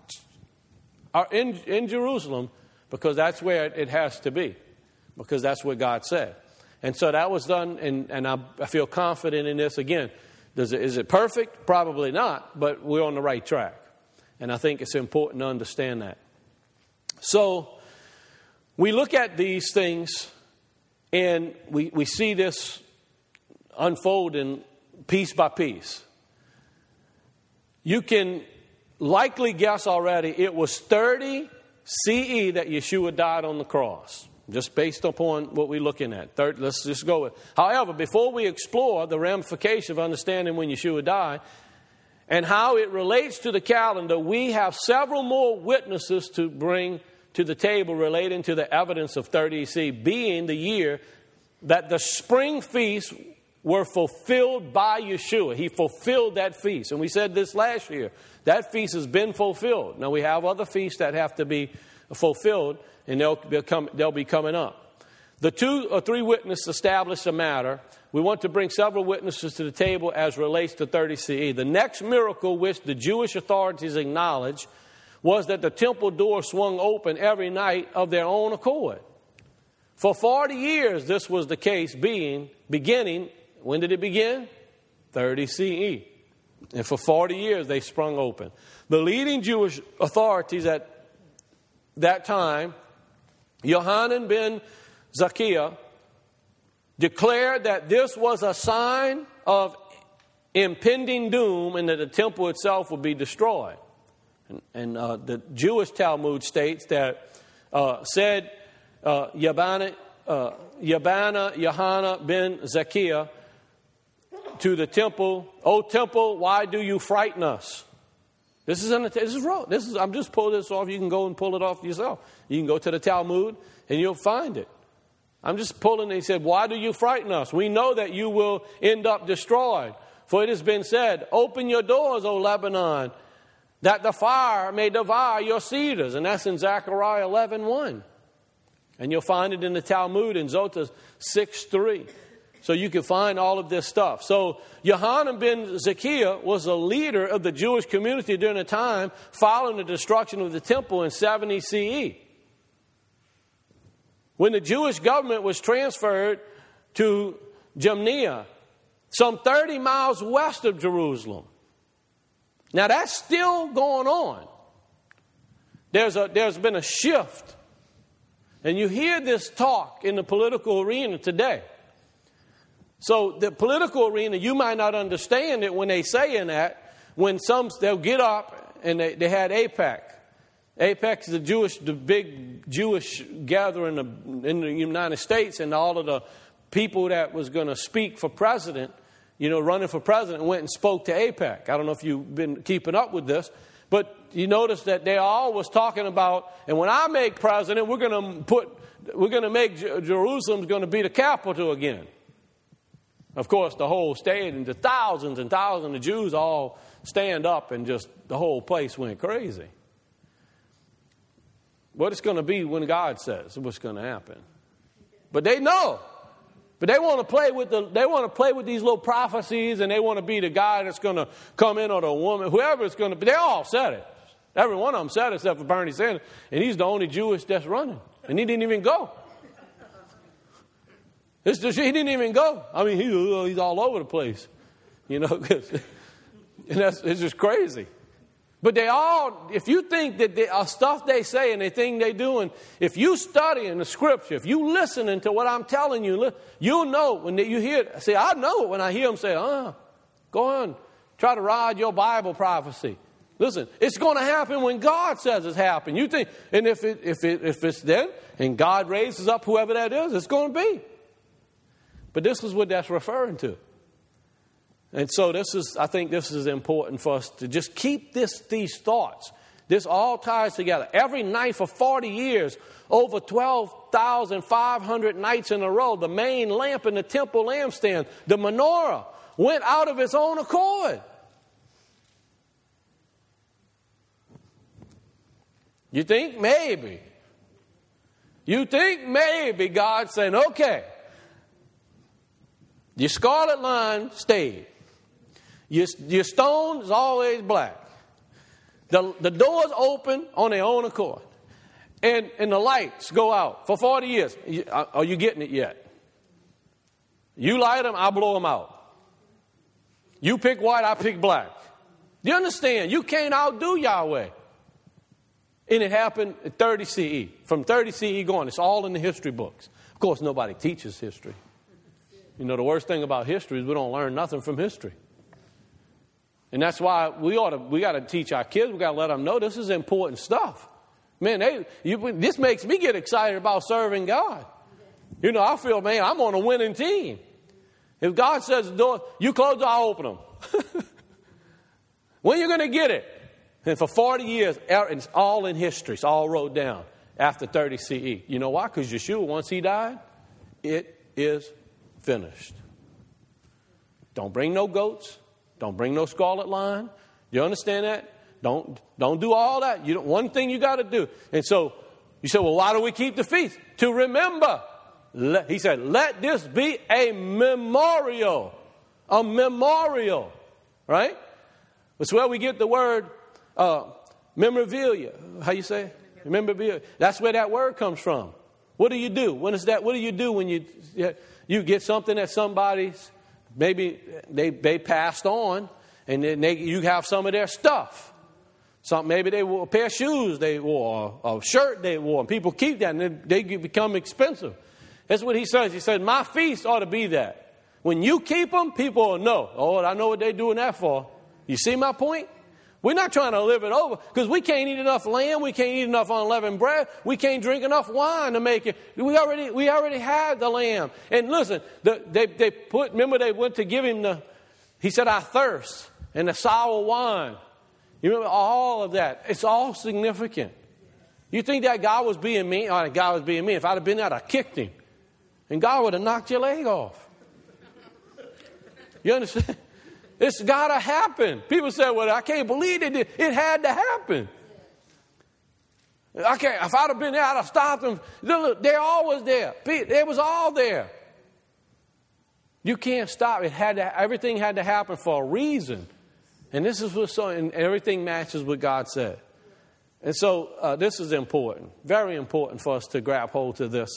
in Jerusalem because that's where it has to be, because that's what God said. And so that was done, and I feel confident in this. Again, is it perfect? Probably not, but we're on the right track. And I think it's important to understand that. So we look at these things, and we see this unfolding piece by piece. You can likely guess already it was 30 CE that Yeshua died on the cross, just based upon what we're looking at. Let's just go with. However, before we explore the ramification of understanding when Yeshua died and how it relates to the calendar, we have several more witnesses to bring to the table relating to the evidence of 30 CE being the year that the spring feasts were fulfilled by Yeshua. He fulfilled that feast. And we said this last year. That feast has been fulfilled. Now we have other feasts that have to be fulfilled, and they'll be coming up. The 2 or 3 witnesses establish the matter. We want to bring several witnesses to the table as relates to 30 CE. The next miracle which the Jewish authorities acknowledged was that the temple door swung open every night of their own accord. For 40 years this was the case, beginning. When did it begin? 30 CE. And for 40 years they sprung open. The leading Jewish authorities at that time, Yohanan ben Zakkai, declared that this was a sign of impending doom and that the temple itself would be destroyed. And the Jewish Talmud states that said Yohanan ben Zakkai to the temple, "O temple, why do you frighten us?" This is wrong. I'm just pulling this off. You can go and pull it off yourself. You can go to the Talmud and you'll find it. I'm just pulling it. He said, "Why do you frighten us? We know that you will end up destroyed. For it has been said, open your doors, O Lebanon, that the fire may devour your cedars." And that's in Zechariah 11:1. And you'll find it in the Talmud in Zotah 6:3. So you can find all of this stuff. So Yohanan ben Zakkai was a leader of the Jewish community during the time following the destruction of the temple in 70 CE. When the Jewish government was transferred to Jamnia, some 30 miles west of Jerusalem. Now that's still going on. There's been a shift. And you hear this talk in the political arena today. So the political arena, you might not understand it when they saying that. When they'll get up and they had AIPAC. AIPAC is the big Jewish gathering in the United States, and all of the people that was going to speak for president, running for president, went and spoke to AIPAC. I don't know if you've been keeping up with this, but you notice that they all was talking about, and when I make president, we're going to make Jerusalem's going to be the capital again. Of course, the whole state and the thousands and thousands of Jews all stand up and just the whole place went crazy. What it's going to be when God says what's going to happen. But they know. But they want to play with these little prophecies, and they want to be the guy that's going to come in, or the woman, whoever it's going to be. They all said it. Every one of them said it except for Bernie Sanders, and he's the only Jewish that's running, and he didn't even go. He didn't even go. I mean, he's all over the place, and it's just crazy. But they all, if you think that the stuff they say and the thing they doing, if you study in the scripture, if you listening to what I'm telling you, you'll know when you hear it. See, I know it when I hear them say, go on, try to ride your Bible prophecy. Listen, it's going to happen when God says it's happening. You think, and if it's then, and God raises up whoever that is, it's going to be. But this is what that's referring to. And so I think this is important for us to just keep these thoughts. This all ties together. Every night for 40 years, over 12,500 nights in a row, the main lamp in the temple lampstand, the menorah, went out of its own accord. You think maybe God's saying, okay, your scarlet line stayed. Your stone is always black. The doors open on their own accord. And the lights go out for 40 years. Are you getting it yet? You light them, I blow them out. You pick white, I pick black. Do you understand? You can't outdo Yahweh. And it happened at 30 CE. From 30 CE going, it's all in the history books. Of course, nobody teaches history. The worst thing about history is we don't learn nothing from history. And that's why we got to teach our kids. We got to let them know this is important stuff. Man, this makes me get excited about serving God. I feel, man, I'm on a winning team. If God says the door, you close the door, I'll open them. When are you going to get it? And for 40 years, it's all in history. It's all wrote down after 30 CE. You know why? Because Yeshua, once he died, it is finished. Don't bring no goats. Don't bring no scarlet line. You understand that? Don't do all that. One thing you got to do. And so you say, well, why do we keep the feast? To remember. He said, let this be a memorial. A memorial. Right? That's where we get the word memorabilia. How you say it? Memorabilia. That's where that word comes from. What do you do? What do you do when you get something that somebody's, maybe they passed on, and then you have some of their stuff. Maybe they wore a pair of shoes they wore, a shirt they wore, and people keep that, and they become expensive. That's what he says. He said, my feast ought to be that. When you keep them, people will know. Oh, I know what they're doing that for. You see my point? We're not trying to live it over, because we can't eat enough lamb, we can't eat enough unleavened bread, we can't drink enough wine to make it. We already had the lamb. And listen, remember they went to give him he said, I thirst, and the sour wine. You remember all of that? It's all significant. You think that God was being mean? Oh, God was being mean. If I'd have been there, I'd have kicked him. And God would have knocked your leg off. You understand? It's got to happen. People say, well, I can't believe it. It had to happen. If I'd have been there, I'd have stopped them. They're always there. It was all there. You can't stop. Everything had to happen for a reason. And this is and everything matches what God said. And so this is important. Very important for us to grab hold of this.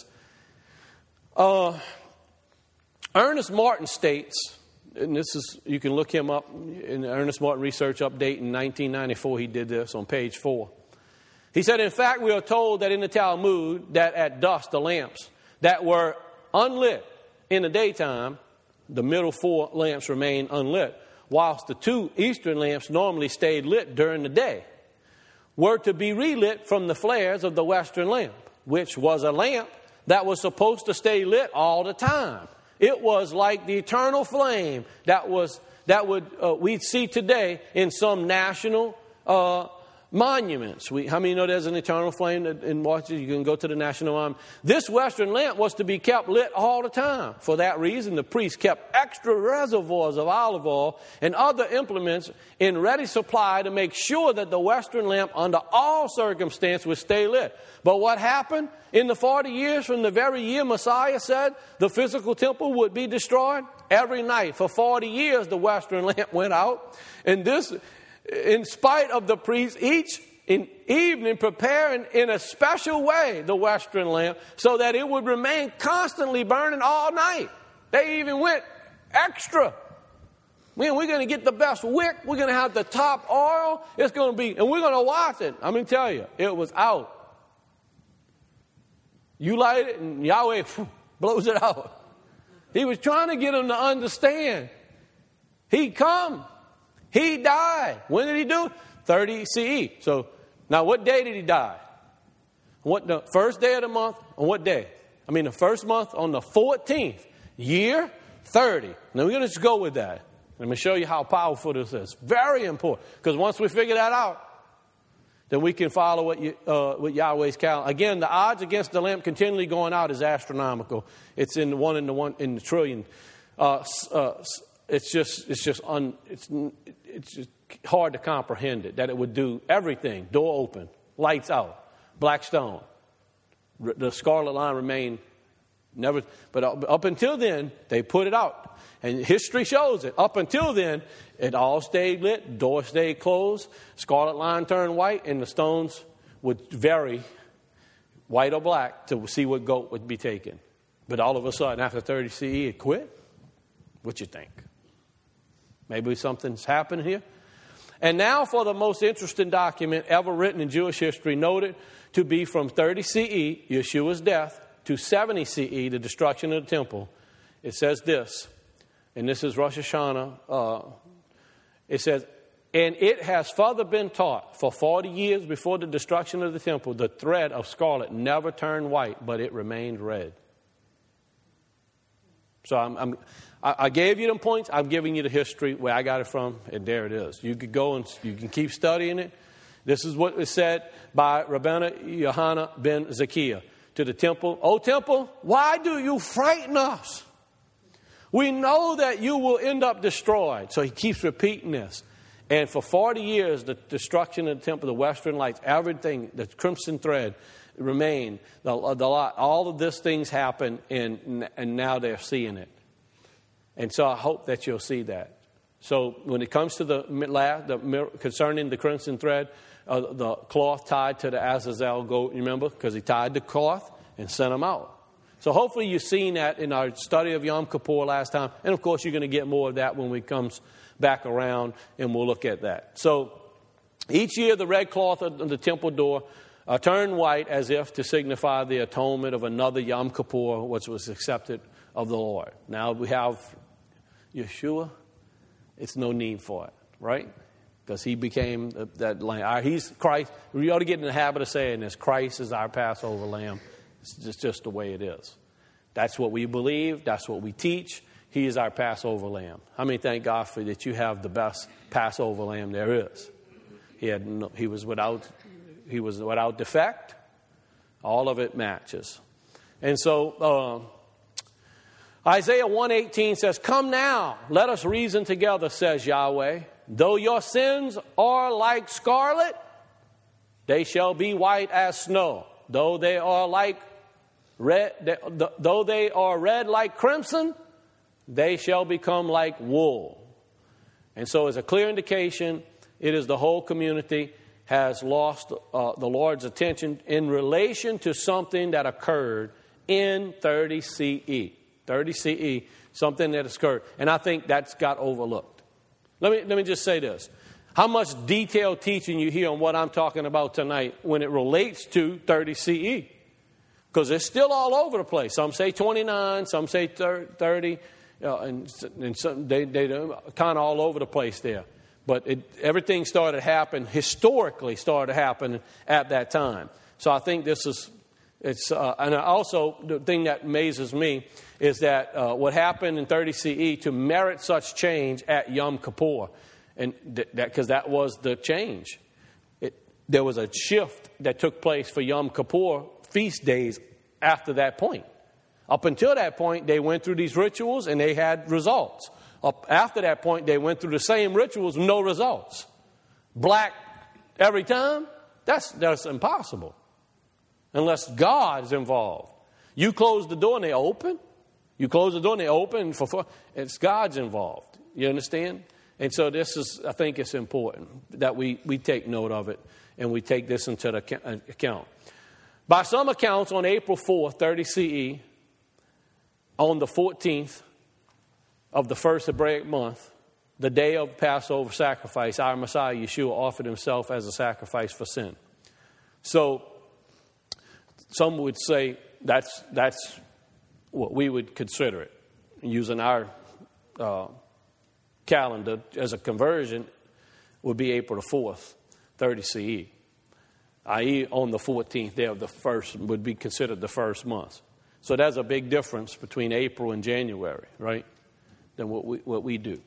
Ernest Martin states, and you can look him up in the Ernest Martin Research Update in 1994. He did this on page 4. He said, in fact, we are told that in the Talmud that at dusk the lamps that were unlit in the daytime, the middle 4 lamps remained unlit, whilst the 2 eastern lamps normally stayed lit during the day, were to be relit from the flares of the western lamp, which was a lamp that was supposed to stay lit all the time. It was like the eternal flame that we'd see today in some national monuments. How many know there's an eternal flame in Washington? You can go to the national monument. This Western lamp was to be kept lit all the time. For that reason, the priest kept extra reservoirs of olive oil and other implements in ready supply to make sure that the Western lamp, under all circumstances, would stay lit. But what happened in the 40 years from the very year Messiah said the physical temple would be destroyed? Every night for 40 years, the Western lamp went out. And this, in spite of the priests each evening preparing in a special way the Western lamp so that it would remain constantly burning all night. They even went extra. We're going to get the best wick. We're going to have the top oil. It's going to be, and we're going to watch it. I'm going to tell you, it was out. You light it and Yahweh blows it out. He was trying to get them to understand. He'd come. He died. When did he do? 30 CE. So now what day did he die? What, the first day of the month? On what day? I mean the first month on the 14th. Year 30. Now we're going to just go with that. Let me show you how powerful this is. Very important. Because once we figure that out, then we can follow what Yahweh's calendar. Again, the odds against the lamp continually going out is astronomical. It's in the trillion. It's just hard to comprehend it, that it would do everything. Door open, lights out, black stone. The scarlet line remained never. But up until then, they put it out. And history shows it. Up until then, it all stayed lit, door stayed closed, scarlet line turned white, and the stones would vary, white or black, to see what goat would be taken. But all of a sudden, after 30 CE, it quit? What you think? Maybe something's happened here? And now for the most interesting document ever written in Jewish history, noted to be from 30 CE, Yeshua's death, to 70 CE, the destruction of the temple. It says this, and this is Rosh Hashanah. It says, and it has further been taught, for 40 years before the destruction of the temple, the thread of scarlet never turned white, but it remained red. So I gave you them points. I'm giving you the history where I got it from, and there it is. You could go and you can keep studying it. This is what was said by Rabbeinu Yohanan ben Zakkiah to the temple. O temple, why do you frighten us? We know that you will end up destroyed. So he keeps repeating this. And for 40 years, the destruction of the temple, the western lights, everything, the crimson thread remained. All of these things happened, and now they're seeing it. And so I hope that you'll see that. So when it comes to concerning the crimson thread, the cloth tied to the Azazel goat, remember? Because he tied the cloth and sent them out. So hopefully you've seen that in our study of Yom Kippur last time. And of course you're going to get more of that when we comes back around, and we'll look at that. So each year the red cloth of the temple door turned white as if to signify the atonement of another Yom Kippur, which was accepted of the Lord. Now we have Yeshua. It's no need for it, right? Because he became that lamb. He's Christ. We ought to get in the habit of saying this. Christ is our Passover lamb. It's just the way it is. That's what we believe. That's what we teach. He is our Passover lamb. How many thank God for that you have the best Passover lamb there is? He was without defect. All of it matches. And so Isaiah 1:18 says, "Come now, let us reason together, says Yahweh. Though your sins are like scarlet, they shall be white as snow. Though they are red like crimson, they shall become like wool." And so as a clear indication, it is the whole community has lost the Lord's attention in relation to something that occurred in 30 CE. 30 CE, something that occurred. And I think that's got overlooked. Let me just say this. How much detailed teaching you hear on what I'm talking about tonight when it relates to 30 CE? Because it's still all over the place. Some say 29, some say 30, and some, they kind of all over the place there. But everything historically started happening at that time. So I think this is And also, the thing that amazes me is that what happened in 30 CE to merit such change at Yom Kippur, and because that was the change. There was a shift that took place for Yom Kippur feast days after that point. Up until that point, they went through these rituals and they had results. Up after that point, they went through the same rituals, no results. Black every time? That's impossible. Unless God is involved. You close the door and they open. You close the door and they open. It's God's involved. You understand? And so I think it's important that we take note of it and we take this into account. By some accounts, on April 4th, 30 CE, on the 14th of the first Hebraic month, the day of Passover sacrifice, our Messiah, Yeshua, offered himself as a sacrifice for sin. So, some would say that's what we would consider it. Using our calendar as a conversion would be April the 4th, 30 CE. I.e. on the 14th day of the first would be considered the first month. So there's a big difference between April and January, right, than what we do.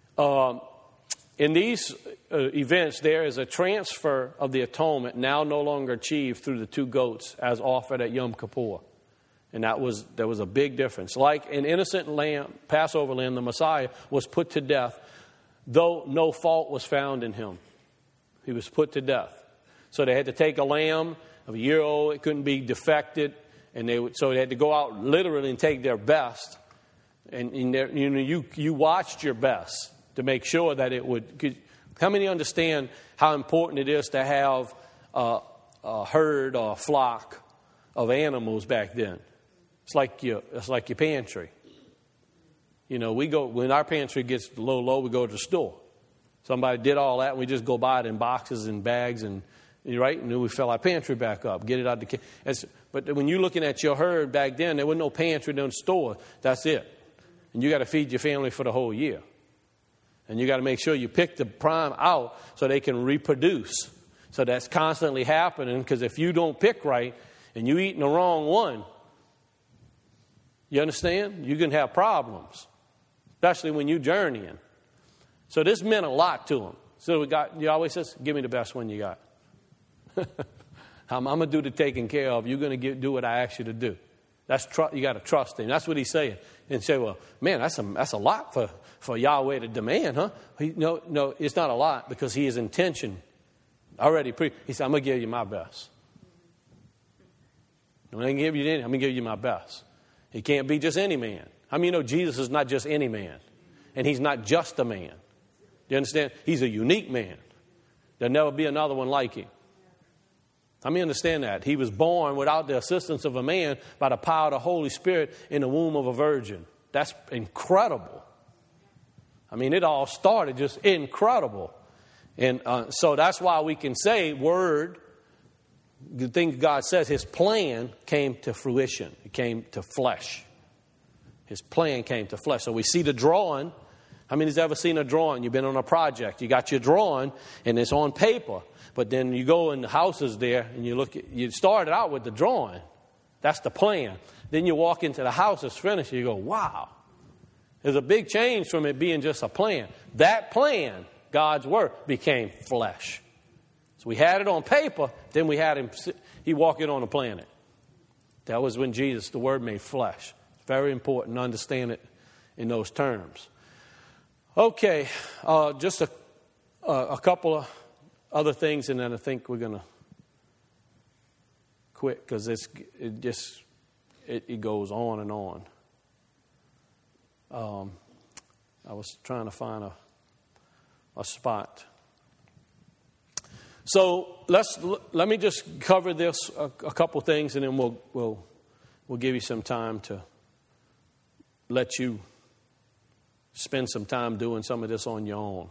In these events, there is a transfer of the atonement now no longer achieved through the two goats as offered at Yom Kippur. And there was a big difference. Like an innocent lamb, Passover lamb, the Messiah was put to death, though no fault was found in him. He was put to death. So they had to take a lamb of a year old. It couldn't be defected. So they had to go out literally and take their best. And you watched your best to make sure that it would. How many understand how important it is to have a herd or a flock of animals back then? It's like your pantry. We go when our pantry gets a little low, we go to the store. Somebody did all that, and we just go buy it in boxes and bags, and right, and then we fill our pantry back up, get it out of the. But when you're looking at your herd back then, there was no pantry, no store. That's it, and you got to feed your family for the whole year. And you got to make sure you pick the prime out so they can reproduce. So that's constantly happening, because if you don't pick right and you eating the wrong one, you understand? You can have problems, especially when you're journeying. So this meant a lot to them. So he always says, give me the best one you got. I'm going to do the taking care of. You're going to do what I ask you to do. You got to trust him. That's what he's saying. And say, well, man, that's a lot for Yahweh to demand, huh? No, it's not a lot, because his intention already he said, I'm going to give you my best. I'm going to give you anything. I'm going to give you my best. He can't be just any man. I mean, Jesus is not just any man, and he's not just a man. Do you understand? He's a unique man. There'll never be another one like him. Let me understand that. He was born without the assistance of a man by the power of the Holy Spirit in the womb of a virgin. That's incredible. I mean, it all started just incredible. And so that's why we can say the thing God says, his plan came to fruition. It came to flesh. His plan came to flesh. So we see the drawing. How many's ever seen a drawing? You've been on a project. You got your drawing, and it's on paper. But then you go in the houses there, and you started out with the drawing. That's the plan. Then you walk into the house, it's finished, and you go, wow. There's a big change from it being just a plan. That plan, God's word, became flesh. So we had it on paper, then we had him, he walking on the planet. That was when Jesus, the word, made flesh. It's very important to understand it in those terms. Okay, just a couple of other things, and then I think we're going to quit, because it goes on and on. I was trying to find a spot. So let me just cover this a couple things, and then we'll give you some time to let you spend some time doing some of this on your own.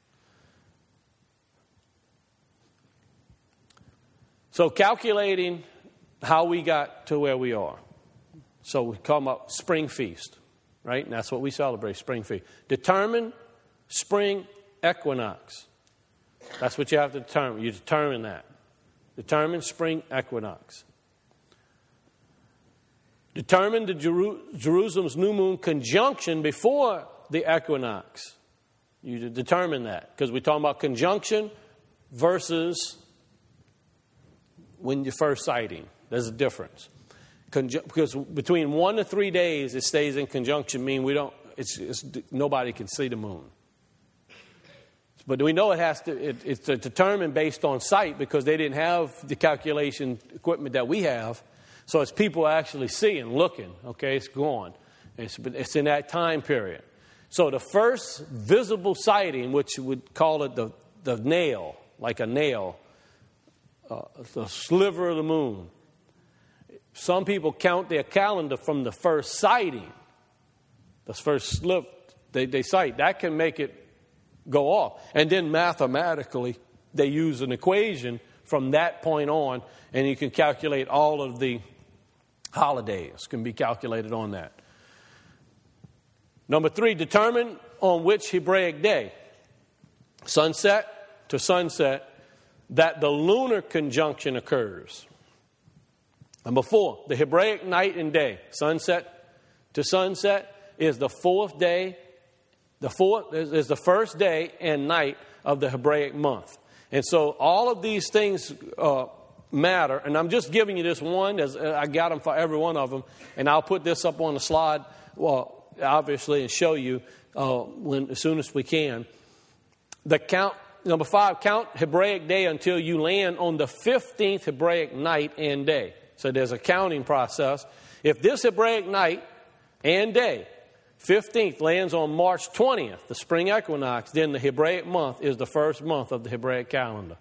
So calculating how we got to where we are. So we come up spring feast, right? And that's what we celebrate, spring feast. Determine spring equinox. That's what you have to determine. You determine that. Determine spring equinox. Determine the Jerusalem's new moon conjunction before the equinox. You determine that, because we're talking about conjunction versus when your first sighting. There's a difference. Because between 1 to 3 days it stays in conjunction, nobody can see the moon. But we know it's determined based on sight, because they didn't have the calculation equipment that we have. So it's people actually seeing, looking. Okay, it's gone. It's in that time period. So the first visible sighting, which you would call it the nail, like a nail, the sliver of the moon. Some people count their calendar from the first sighting. The first slip they sight. That can make it go off. And then mathematically, they use an equation from that point on, and you can calculate all of the holidays can be calculated on that. Number 3, determine on which Hebraic day, sunset to sunset, that the lunar conjunction occurs. Number 4, the Hebraic night and day, sunset to sunset, is the fourth day. The fourth is the first day and night of the Hebraic month. And so all of these things matter. And I'm just giving you this one. I got them for every one of them. And I'll put this up on the slide, obviously, and show you as soon as we can. Number 5, count Hebraic day until you land on the 15th Hebraic night and day. So there's a counting process. If this Hebraic night and day, 15th, lands on March 20th, the spring equinox, then the Hebraic month is the first month of the Hebraic calendar.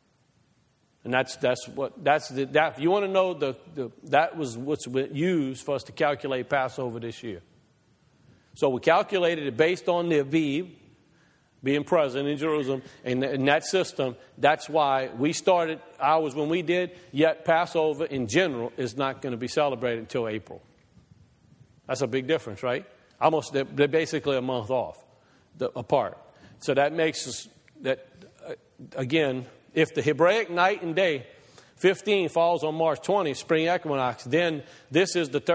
And if you want to know, that was what's used for us to calculate Passover this year. So we calculated it based on the Aviv being present in Jerusalem, and in that system. That's why we started ours when we did, yet Passover in general is not going to be celebrated until April. That's a big difference, right? They're basically a month off, apart. So that makes us, again, if the Hebraic night and day, 15 falls on March 20th, spring equinox, then this is the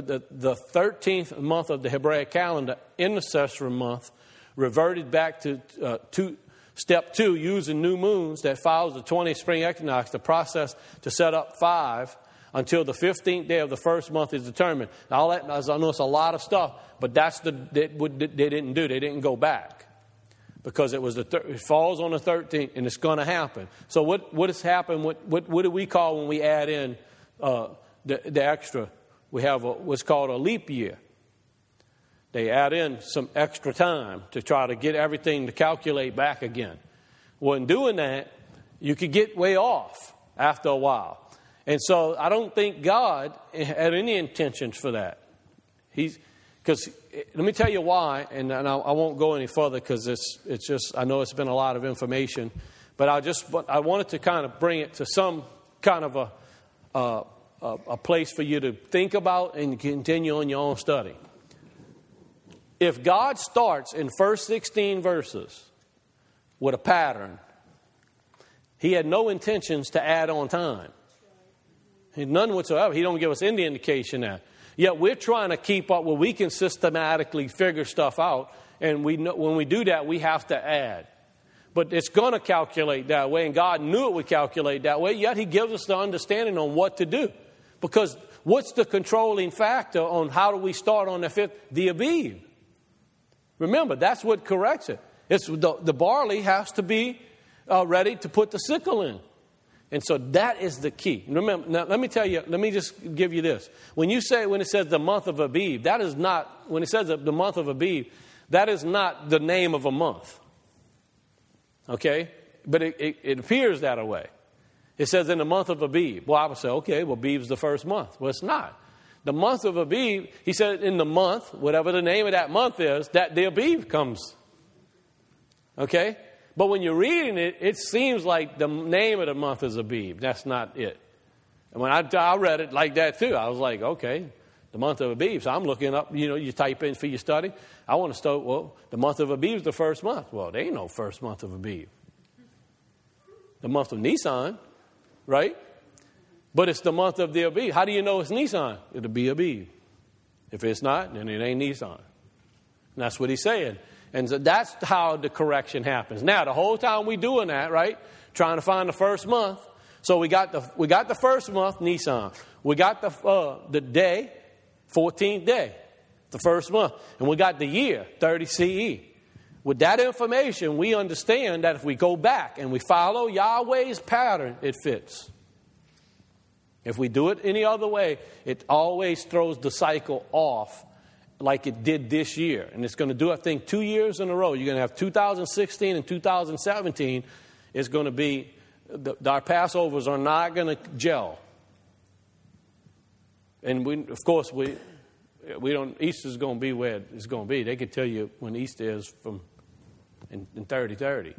13th month of the Hebraic calendar, intercessory month, reverted back to step 2, using new moons that follows the 20th spring equinox, the process to set up 5 until the 15th day of the first month is determined. Now, I know it's a lot of stuff, but that's they didn't do. They didn't go back, because it falls on the 13th, and it's going to happen. So what has happened? What do we call when we add in the extra? We have what's called a leap year. They add in some extra time to try to get everything to calculate back again. Well, in doing that, you could get way off after a while. And so I don't think God had any intentions for that. Because let me tell you why, and I won't go any further, because it's just, I know it's been a lot of information, but I wanted to kind of bring it to some kind of a place for you to think about and continue on your own study. If God starts in first 16 verses with a pattern, He had no intentions to add on time. None whatsoever. He don't give us any indication that. Yet we're trying to keep up where we can systematically figure stuff out. And when we do that, we have to add. But it's going to calculate that way. And God knew it would calculate that way. Yet He gives us the understanding on what to do. Because what's the controlling factor on how do we start on the 5th? The Aviv. Remember, that's what corrects it. It's the barley has to be ready to put the sickle in. And so that is the key. Remember, now let me just give you this. When it says the month of Aviv, that is not, when it says the month of Aviv, that is not the name of a month. Okay? But it appears that way. It says in the month of Aviv. Well, I would say, okay, well, Abiv's the first month. Well, it's not. The month of Aviv, he said in the month, whatever the name of that month is, that the Aviv comes. Okay? But when you're reading it, it seems like the name of the month is Aviv. That's not it. And when I read it like that too, I was like, okay, the month of Aviv. So I'm looking up, you type in for your study. I want to start, the month of Aviv is the first month. Well, there ain't no first month of Aviv. The month of Nisan, right? But it's the month of the Abib. How do you know it's Nisan? It'll be Abib. If it's not, then it ain't Nisan. And that's what he's saying. And so that's how the correction happens. Now, the whole time we doing that, right, trying to find the first month. So we got the first month, Nisan. We got the day, 14th day, the first month. And we got the year, 30 CE. With that information, we understand that if we go back and we follow Yahweh's pattern, it fits. If we do it any other way, it always throws the cycle off like it did this year. And it's going to do, I think, 2 years in a row. You're going to have 2016 and 2017. It's going to be, our Passovers are not going to gel. And we don't, Easter's going to be where it's going to be. They could tell you when Easter is from in 3030.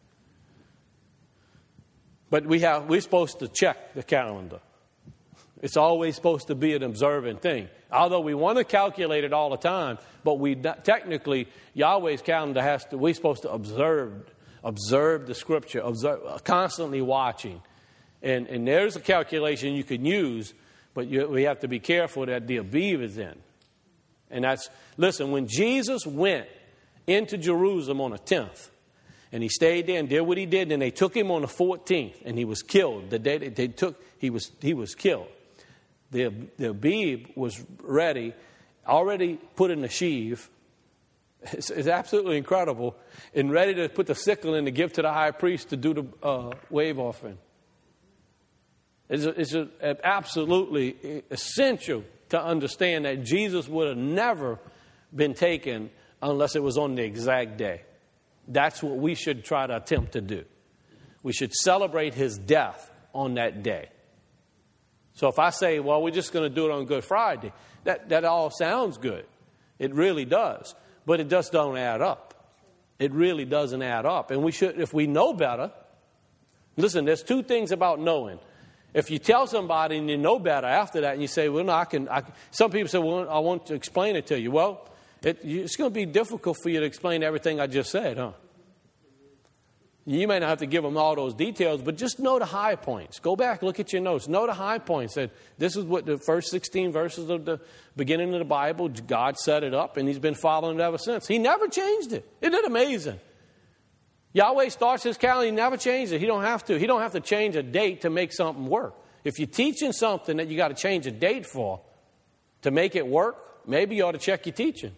But we're supposed to check the calendar. It's always supposed to be an observant thing. Although we want to calculate it all the time, but technically, Yahweh's calendar we're supposed to observe the scripture, constantly watching. And there's a calculation you can use, but we have to be careful that the Abib is in. And listen, when Jesus went into Jerusalem on the 10th, and he stayed there and did what he did, and they took him on the 14th, and he was killed. The day they took, he was killed. The Abib was ready, already put in the sheaf. It's absolutely incredible, and ready to put the sickle in to give to the high priest to do the wave offering. It's absolutely essential to understand that Jesus would have never been taken unless it was on the exact day. That's what we should try to attempt to do. We should celebrate his death on that day. So if I say, well, we're just going to do it on Good Friday, that all sounds good. It really does. But it just don't add up. It really doesn't add up. And we should, if we know better, listen, there's two things about knowing. If you tell somebody and you know better after that and you say, well, no, I can. Some people say, well, I want to explain it to you. Well, it's going to be difficult for you to explain everything I just said, huh? You may not have to give them all those details, but just know the high points. Go back, look at your notes. Know the high points. That this is what the first 16 verses of the beginning of the Bible, God set it up, and he's been following it ever since. He never changed it. Isn't it amazing? Yahweh starts his calendar, he never changed it. He don't have to. He don't have to change a date to make something work. If you're teaching something that you got to change a date for to make it work, maybe you ought to check your teaching.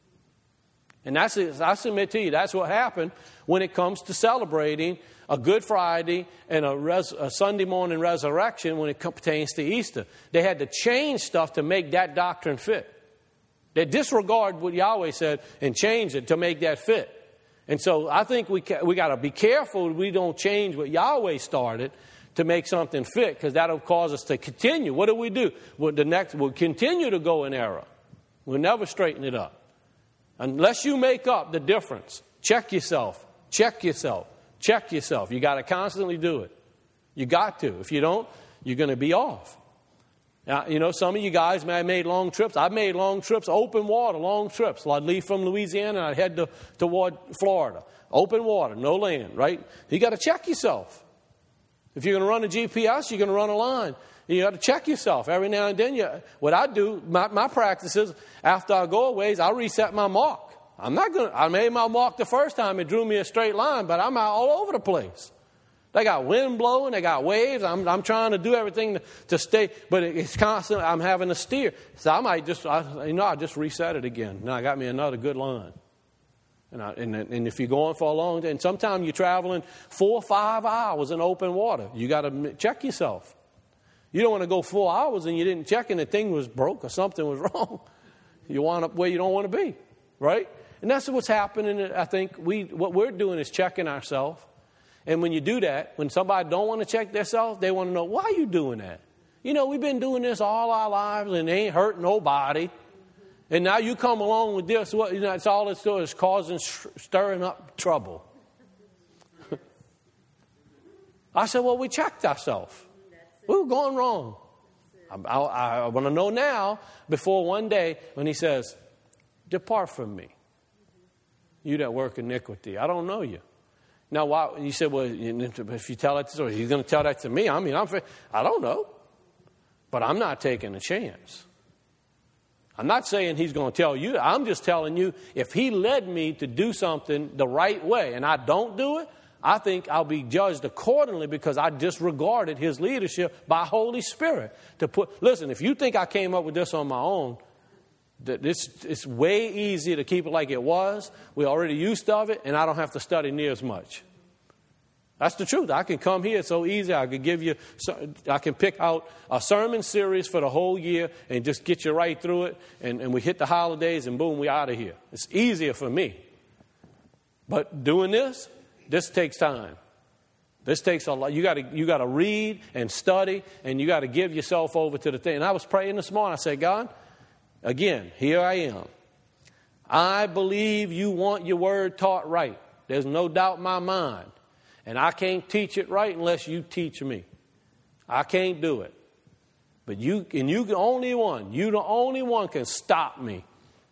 And I submit to you, that's what happened when it comes to celebrating a Good Friday and a Sunday morning resurrection when it pertains to Easter. They had to change stuff to make that doctrine fit. They disregard what Yahweh said and change it to make that fit. And so I think we got to be careful we don't change what Yahweh started to make something fit, because that'll cause us to continue. What do? We'll continue to go in error. We'll never straighten it up. Unless you make up the difference, check yourself. Check yourself. Check yourself. You got to constantly do it. You got to. If you don't, you're going to be off. Now, you know, some of you guys may have made long trips. I've made long trips, open water, long trips. I'd leave from Louisiana and I'd head toward Florida. Open water, no land, right? You got to check yourself. If you're going to run a GPS, you're going to run a line. You got to check yourself every now and then. What I do, my practice is, after I go a ways, I reset my mark. I made my mark the first time. It drew me a straight line, but I'm out all over the place. They got wind blowing. They got waves. I'm trying to do everything to stay, but it's constant. I'm having to steer. So I might I just reset it again. Now I got me another good line. And if you're going for a long day, and sometimes you're traveling 4 or 5 hours in open water, you got to check yourself. You don't want to go 4 hours and you didn't check and the thing was broke or something was wrong. You wind up where you don't want to be, right? And that's what's happening. I think what we're doing is checking ourselves. And when you do that, when somebody don't want to check themselves, they want to know, why are you doing that? You know, we've been doing this all our lives and it ain't hurt nobody. And now you come along with this. It's all it's doing is stirring up trouble. I said, well, we checked ourselves. We were going wrong. I want to know now, before one day when he says, depart from me, you that work iniquity. I don't know you. Now, why? You said, well, if you tell that to, he's going to tell that to me. I mean, I don't know. But I'm not taking a chance. I'm not saying he's going to tell you. I'm just telling you, if he led me to do something the right way and I don't do it, I think I'll be judged accordingly because I disregarded his leadership by Holy Spirit. Listen, if you think I came up with this on my own, it's way easier to keep it like it was. We're already used to it, and I don't have to study near as much. That's the truth. I can come here. It's so easy. I can pick out a sermon series for the whole year and just get you right through it. And we hit the holidays and boom, we out of here. It's easier for me. But doing this takes time. This takes a lot. You got to read and study, and you got to give yourself over to the thing. And I was praying this morning. I said, God, again, here I am. I believe you want your word taught right. There's no doubt in my mind. And I can't teach it right unless you teach me. I can't do it. But you the only one can stop me.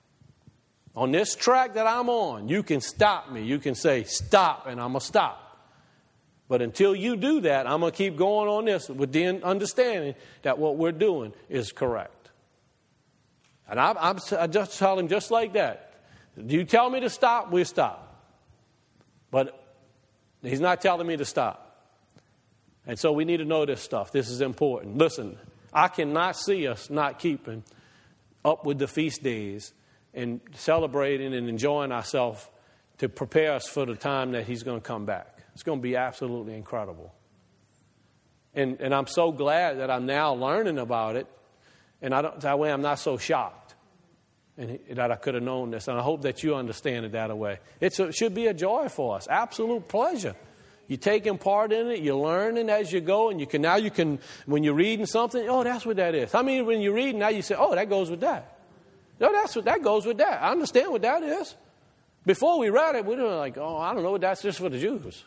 On this track that I'm on, you can stop me. You can say, stop, and I'm going to stop. But until you do that, I'm going to keep going on this with the understanding that what we're doing is correct. And I just tell him just like that. Do you tell me to stop? We'll stop. But he's not telling me to stop. And so we need to know this stuff. This is important. Listen, I cannot see us not keeping up with the feast days and celebrating and enjoying ourselves to prepare us for the time that he's going to come back. It's going to be absolutely incredible. And I'm so glad that I'm now learning about it. And that way I'm not so shocked and that I could have known this. And I hope that you understand it that way. It should be a joy for us. Absolute pleasure. You're taking part in it. You're learning as you go. And you can, when you're reading something, oh, that's what that is. I mean, when you're reading, now you say, oh, that goes with that. No, that goes with that. I understand what that is. Before we read it, we were like, oh, I don't know, that's just for the Jews.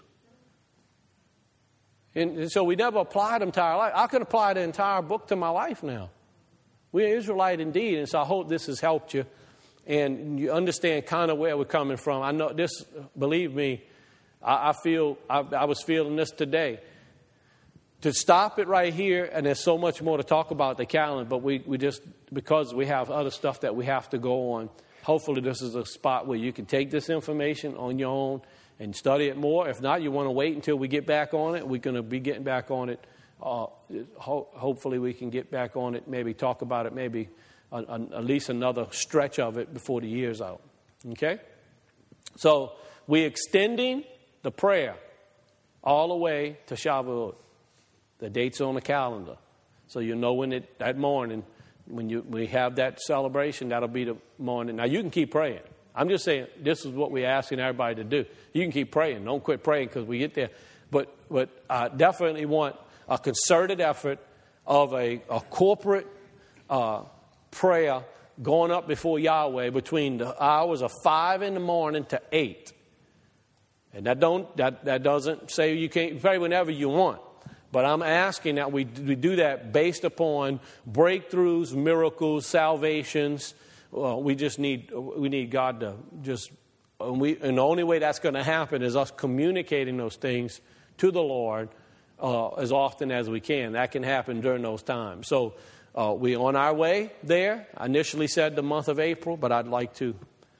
And so we never applied them to our life. I can apply the entire book to my life now. We're Israelite indeed, and so I hope this has helped you. And you understand kind of where we're coming from. I know this, believe me, I was feeling this today. To stop it right here, and there's so much more to talk about the calendar, but we just, because we have other stuff that we have to go on, hopefully this is a spot where you can take this information on your own and study it more. If not, you want to wait until we get back on it. We're going to be getting back on it. Hopefully we can get back on it, maybe talk about it, maybe at least another stretch of it before the year's out. Okay? So we're extending the prayer all the way to Shavuot. The date's on the calendar. So you know that morning, when we have that celebration, that'll be the morning. Now, you can keep praying. I'm just saying, this is what we're asking everybody to do. You can keep praying. Don't quit praying because we get there. But I definitely want a concerted effort of a corporate prayer going up before Yahweh between the hours of 5 in the morning to 8. And that doesn't say you can't pray whenever you want. But I'm asking that we do that based upon breakthroughs, miracles, salvations. We need God to just, and the only way that's going to happen is us communicating those things to the Lord as often as we can. That can happen during those times. So we're on our way there. I initially said the month of April, but I'd like to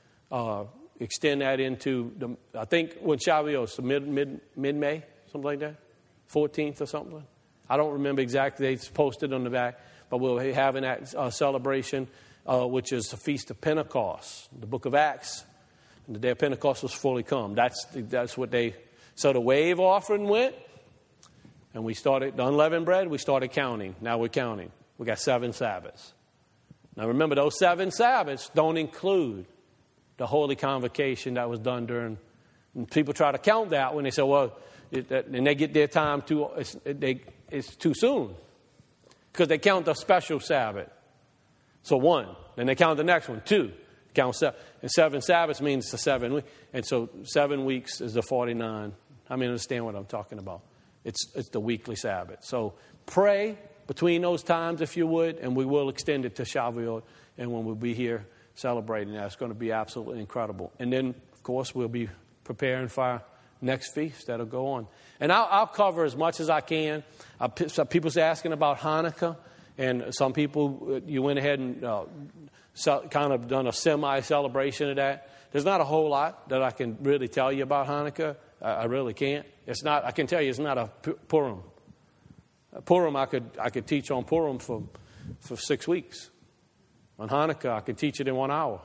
extend that into I think when Shavuot, mid-May, something like that. 14th or something. I don't remember exactly. It's posted on the back. But we'll be having that celebration, which is the Feast of Pentecost. The book of Acts. And the day of Pentecost was fully come. That's what they... So the wave offering went. And we started, the unleavened bread, we started counting. Now we're counting. We got 7 Sabbaths. Now remember, those 7 Sabbaths don't include the Holy Convocation that was done during... And people try to count that when they say, well... and they get their time it's too soon because they count the special Sabbath. So 1, then they count the next one, 2, count 7, and 7 Sabbaths means the 7 weeks, and so 7 weeks is the 49. I mean, understand what I'm talking about. It's the weekly Sabbath. So pray between those times if you would, and we will extend it to Shavuot, and when we'll be here celebrating that, it's going to be absolutely incredible. And then, of course, we'll be preparing for our next feast that'll go on. And I'll cover as much as I can. People's asking about Hanukkah. And some people, you went ahead and kind of done a semi-celebration of that. There's not a whole lot that I can really tell you about Hanukkah. I really can't. It's not. I can tell you it's not a Purim. Purim, I could teach on Purim for 6 weeks. On Hanukkah, I could teach it in 1 hour.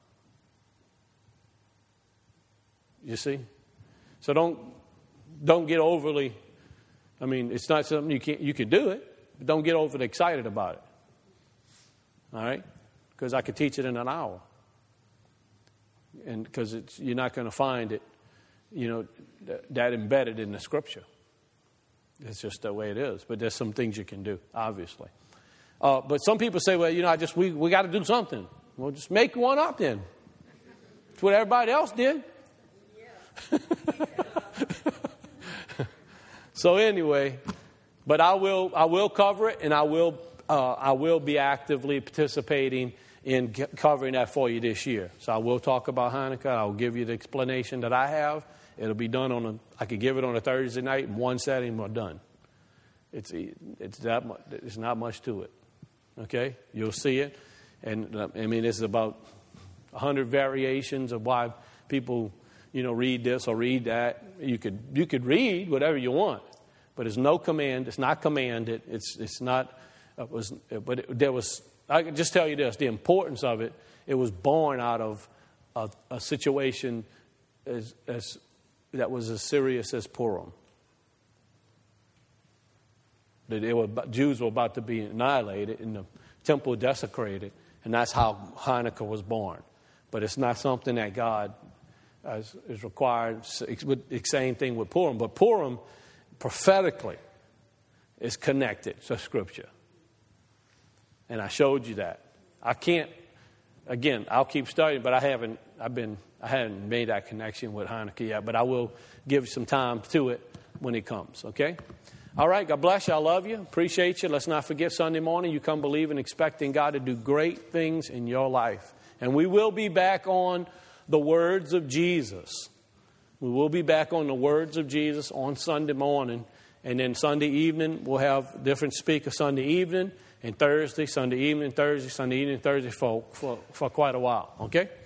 You see? So don't get overly. I mean, it's not something you can do it, but don't get overly excited about it. All right? Because I could teach it in an hour. And because you're not going to find it, that embedded in the Scripture. It's just the way it is. But there's some things you can do, obviously. But some people say, well, we got to do something. Well, just make one up then. That's what everybody else did. Yeah. So anyway, but I will cover it, and I will be actively participating in covering that for you this year. So I will talk about Hanukkah. I'll give you the explanation that I have. It'll be done I could give it on a Thursday night in one setting. We're done. It's that much. There's not much to it. Okay, you'll see it, and this is about 100 variations of why people read this or read that. You could read whatever you want, but there's no command. It's not commanded. It's not. There was. I can just tell you this: the importance of it. It was born out of a situation that was as serious as Purim. Jews were about to be annihilated and the temple desecrated, and that's how Hanukkah was born. But it's not something that God is required. Same thing with Purim. But Purim, prophetically, is connected to Scripture. And I showed you that. I can't, again, I'll keep studying, but I hadn't made that connection with Hanukkah yet. But I will give some time to it when it comes, okay? All right, God bless you. I love you. Appreciate you. Let's not forget Sunday morning. You come believing, expecting God to do great things in your life. And we will be back on the words of Jesus. We will be back on the words of Jesus on Sunday morning. And then Sunday evening, we'll have different speakers Sunday evening and Thursday, Sunday evening, Thursday, Sunday evening, Thursday for quite a while. Okay?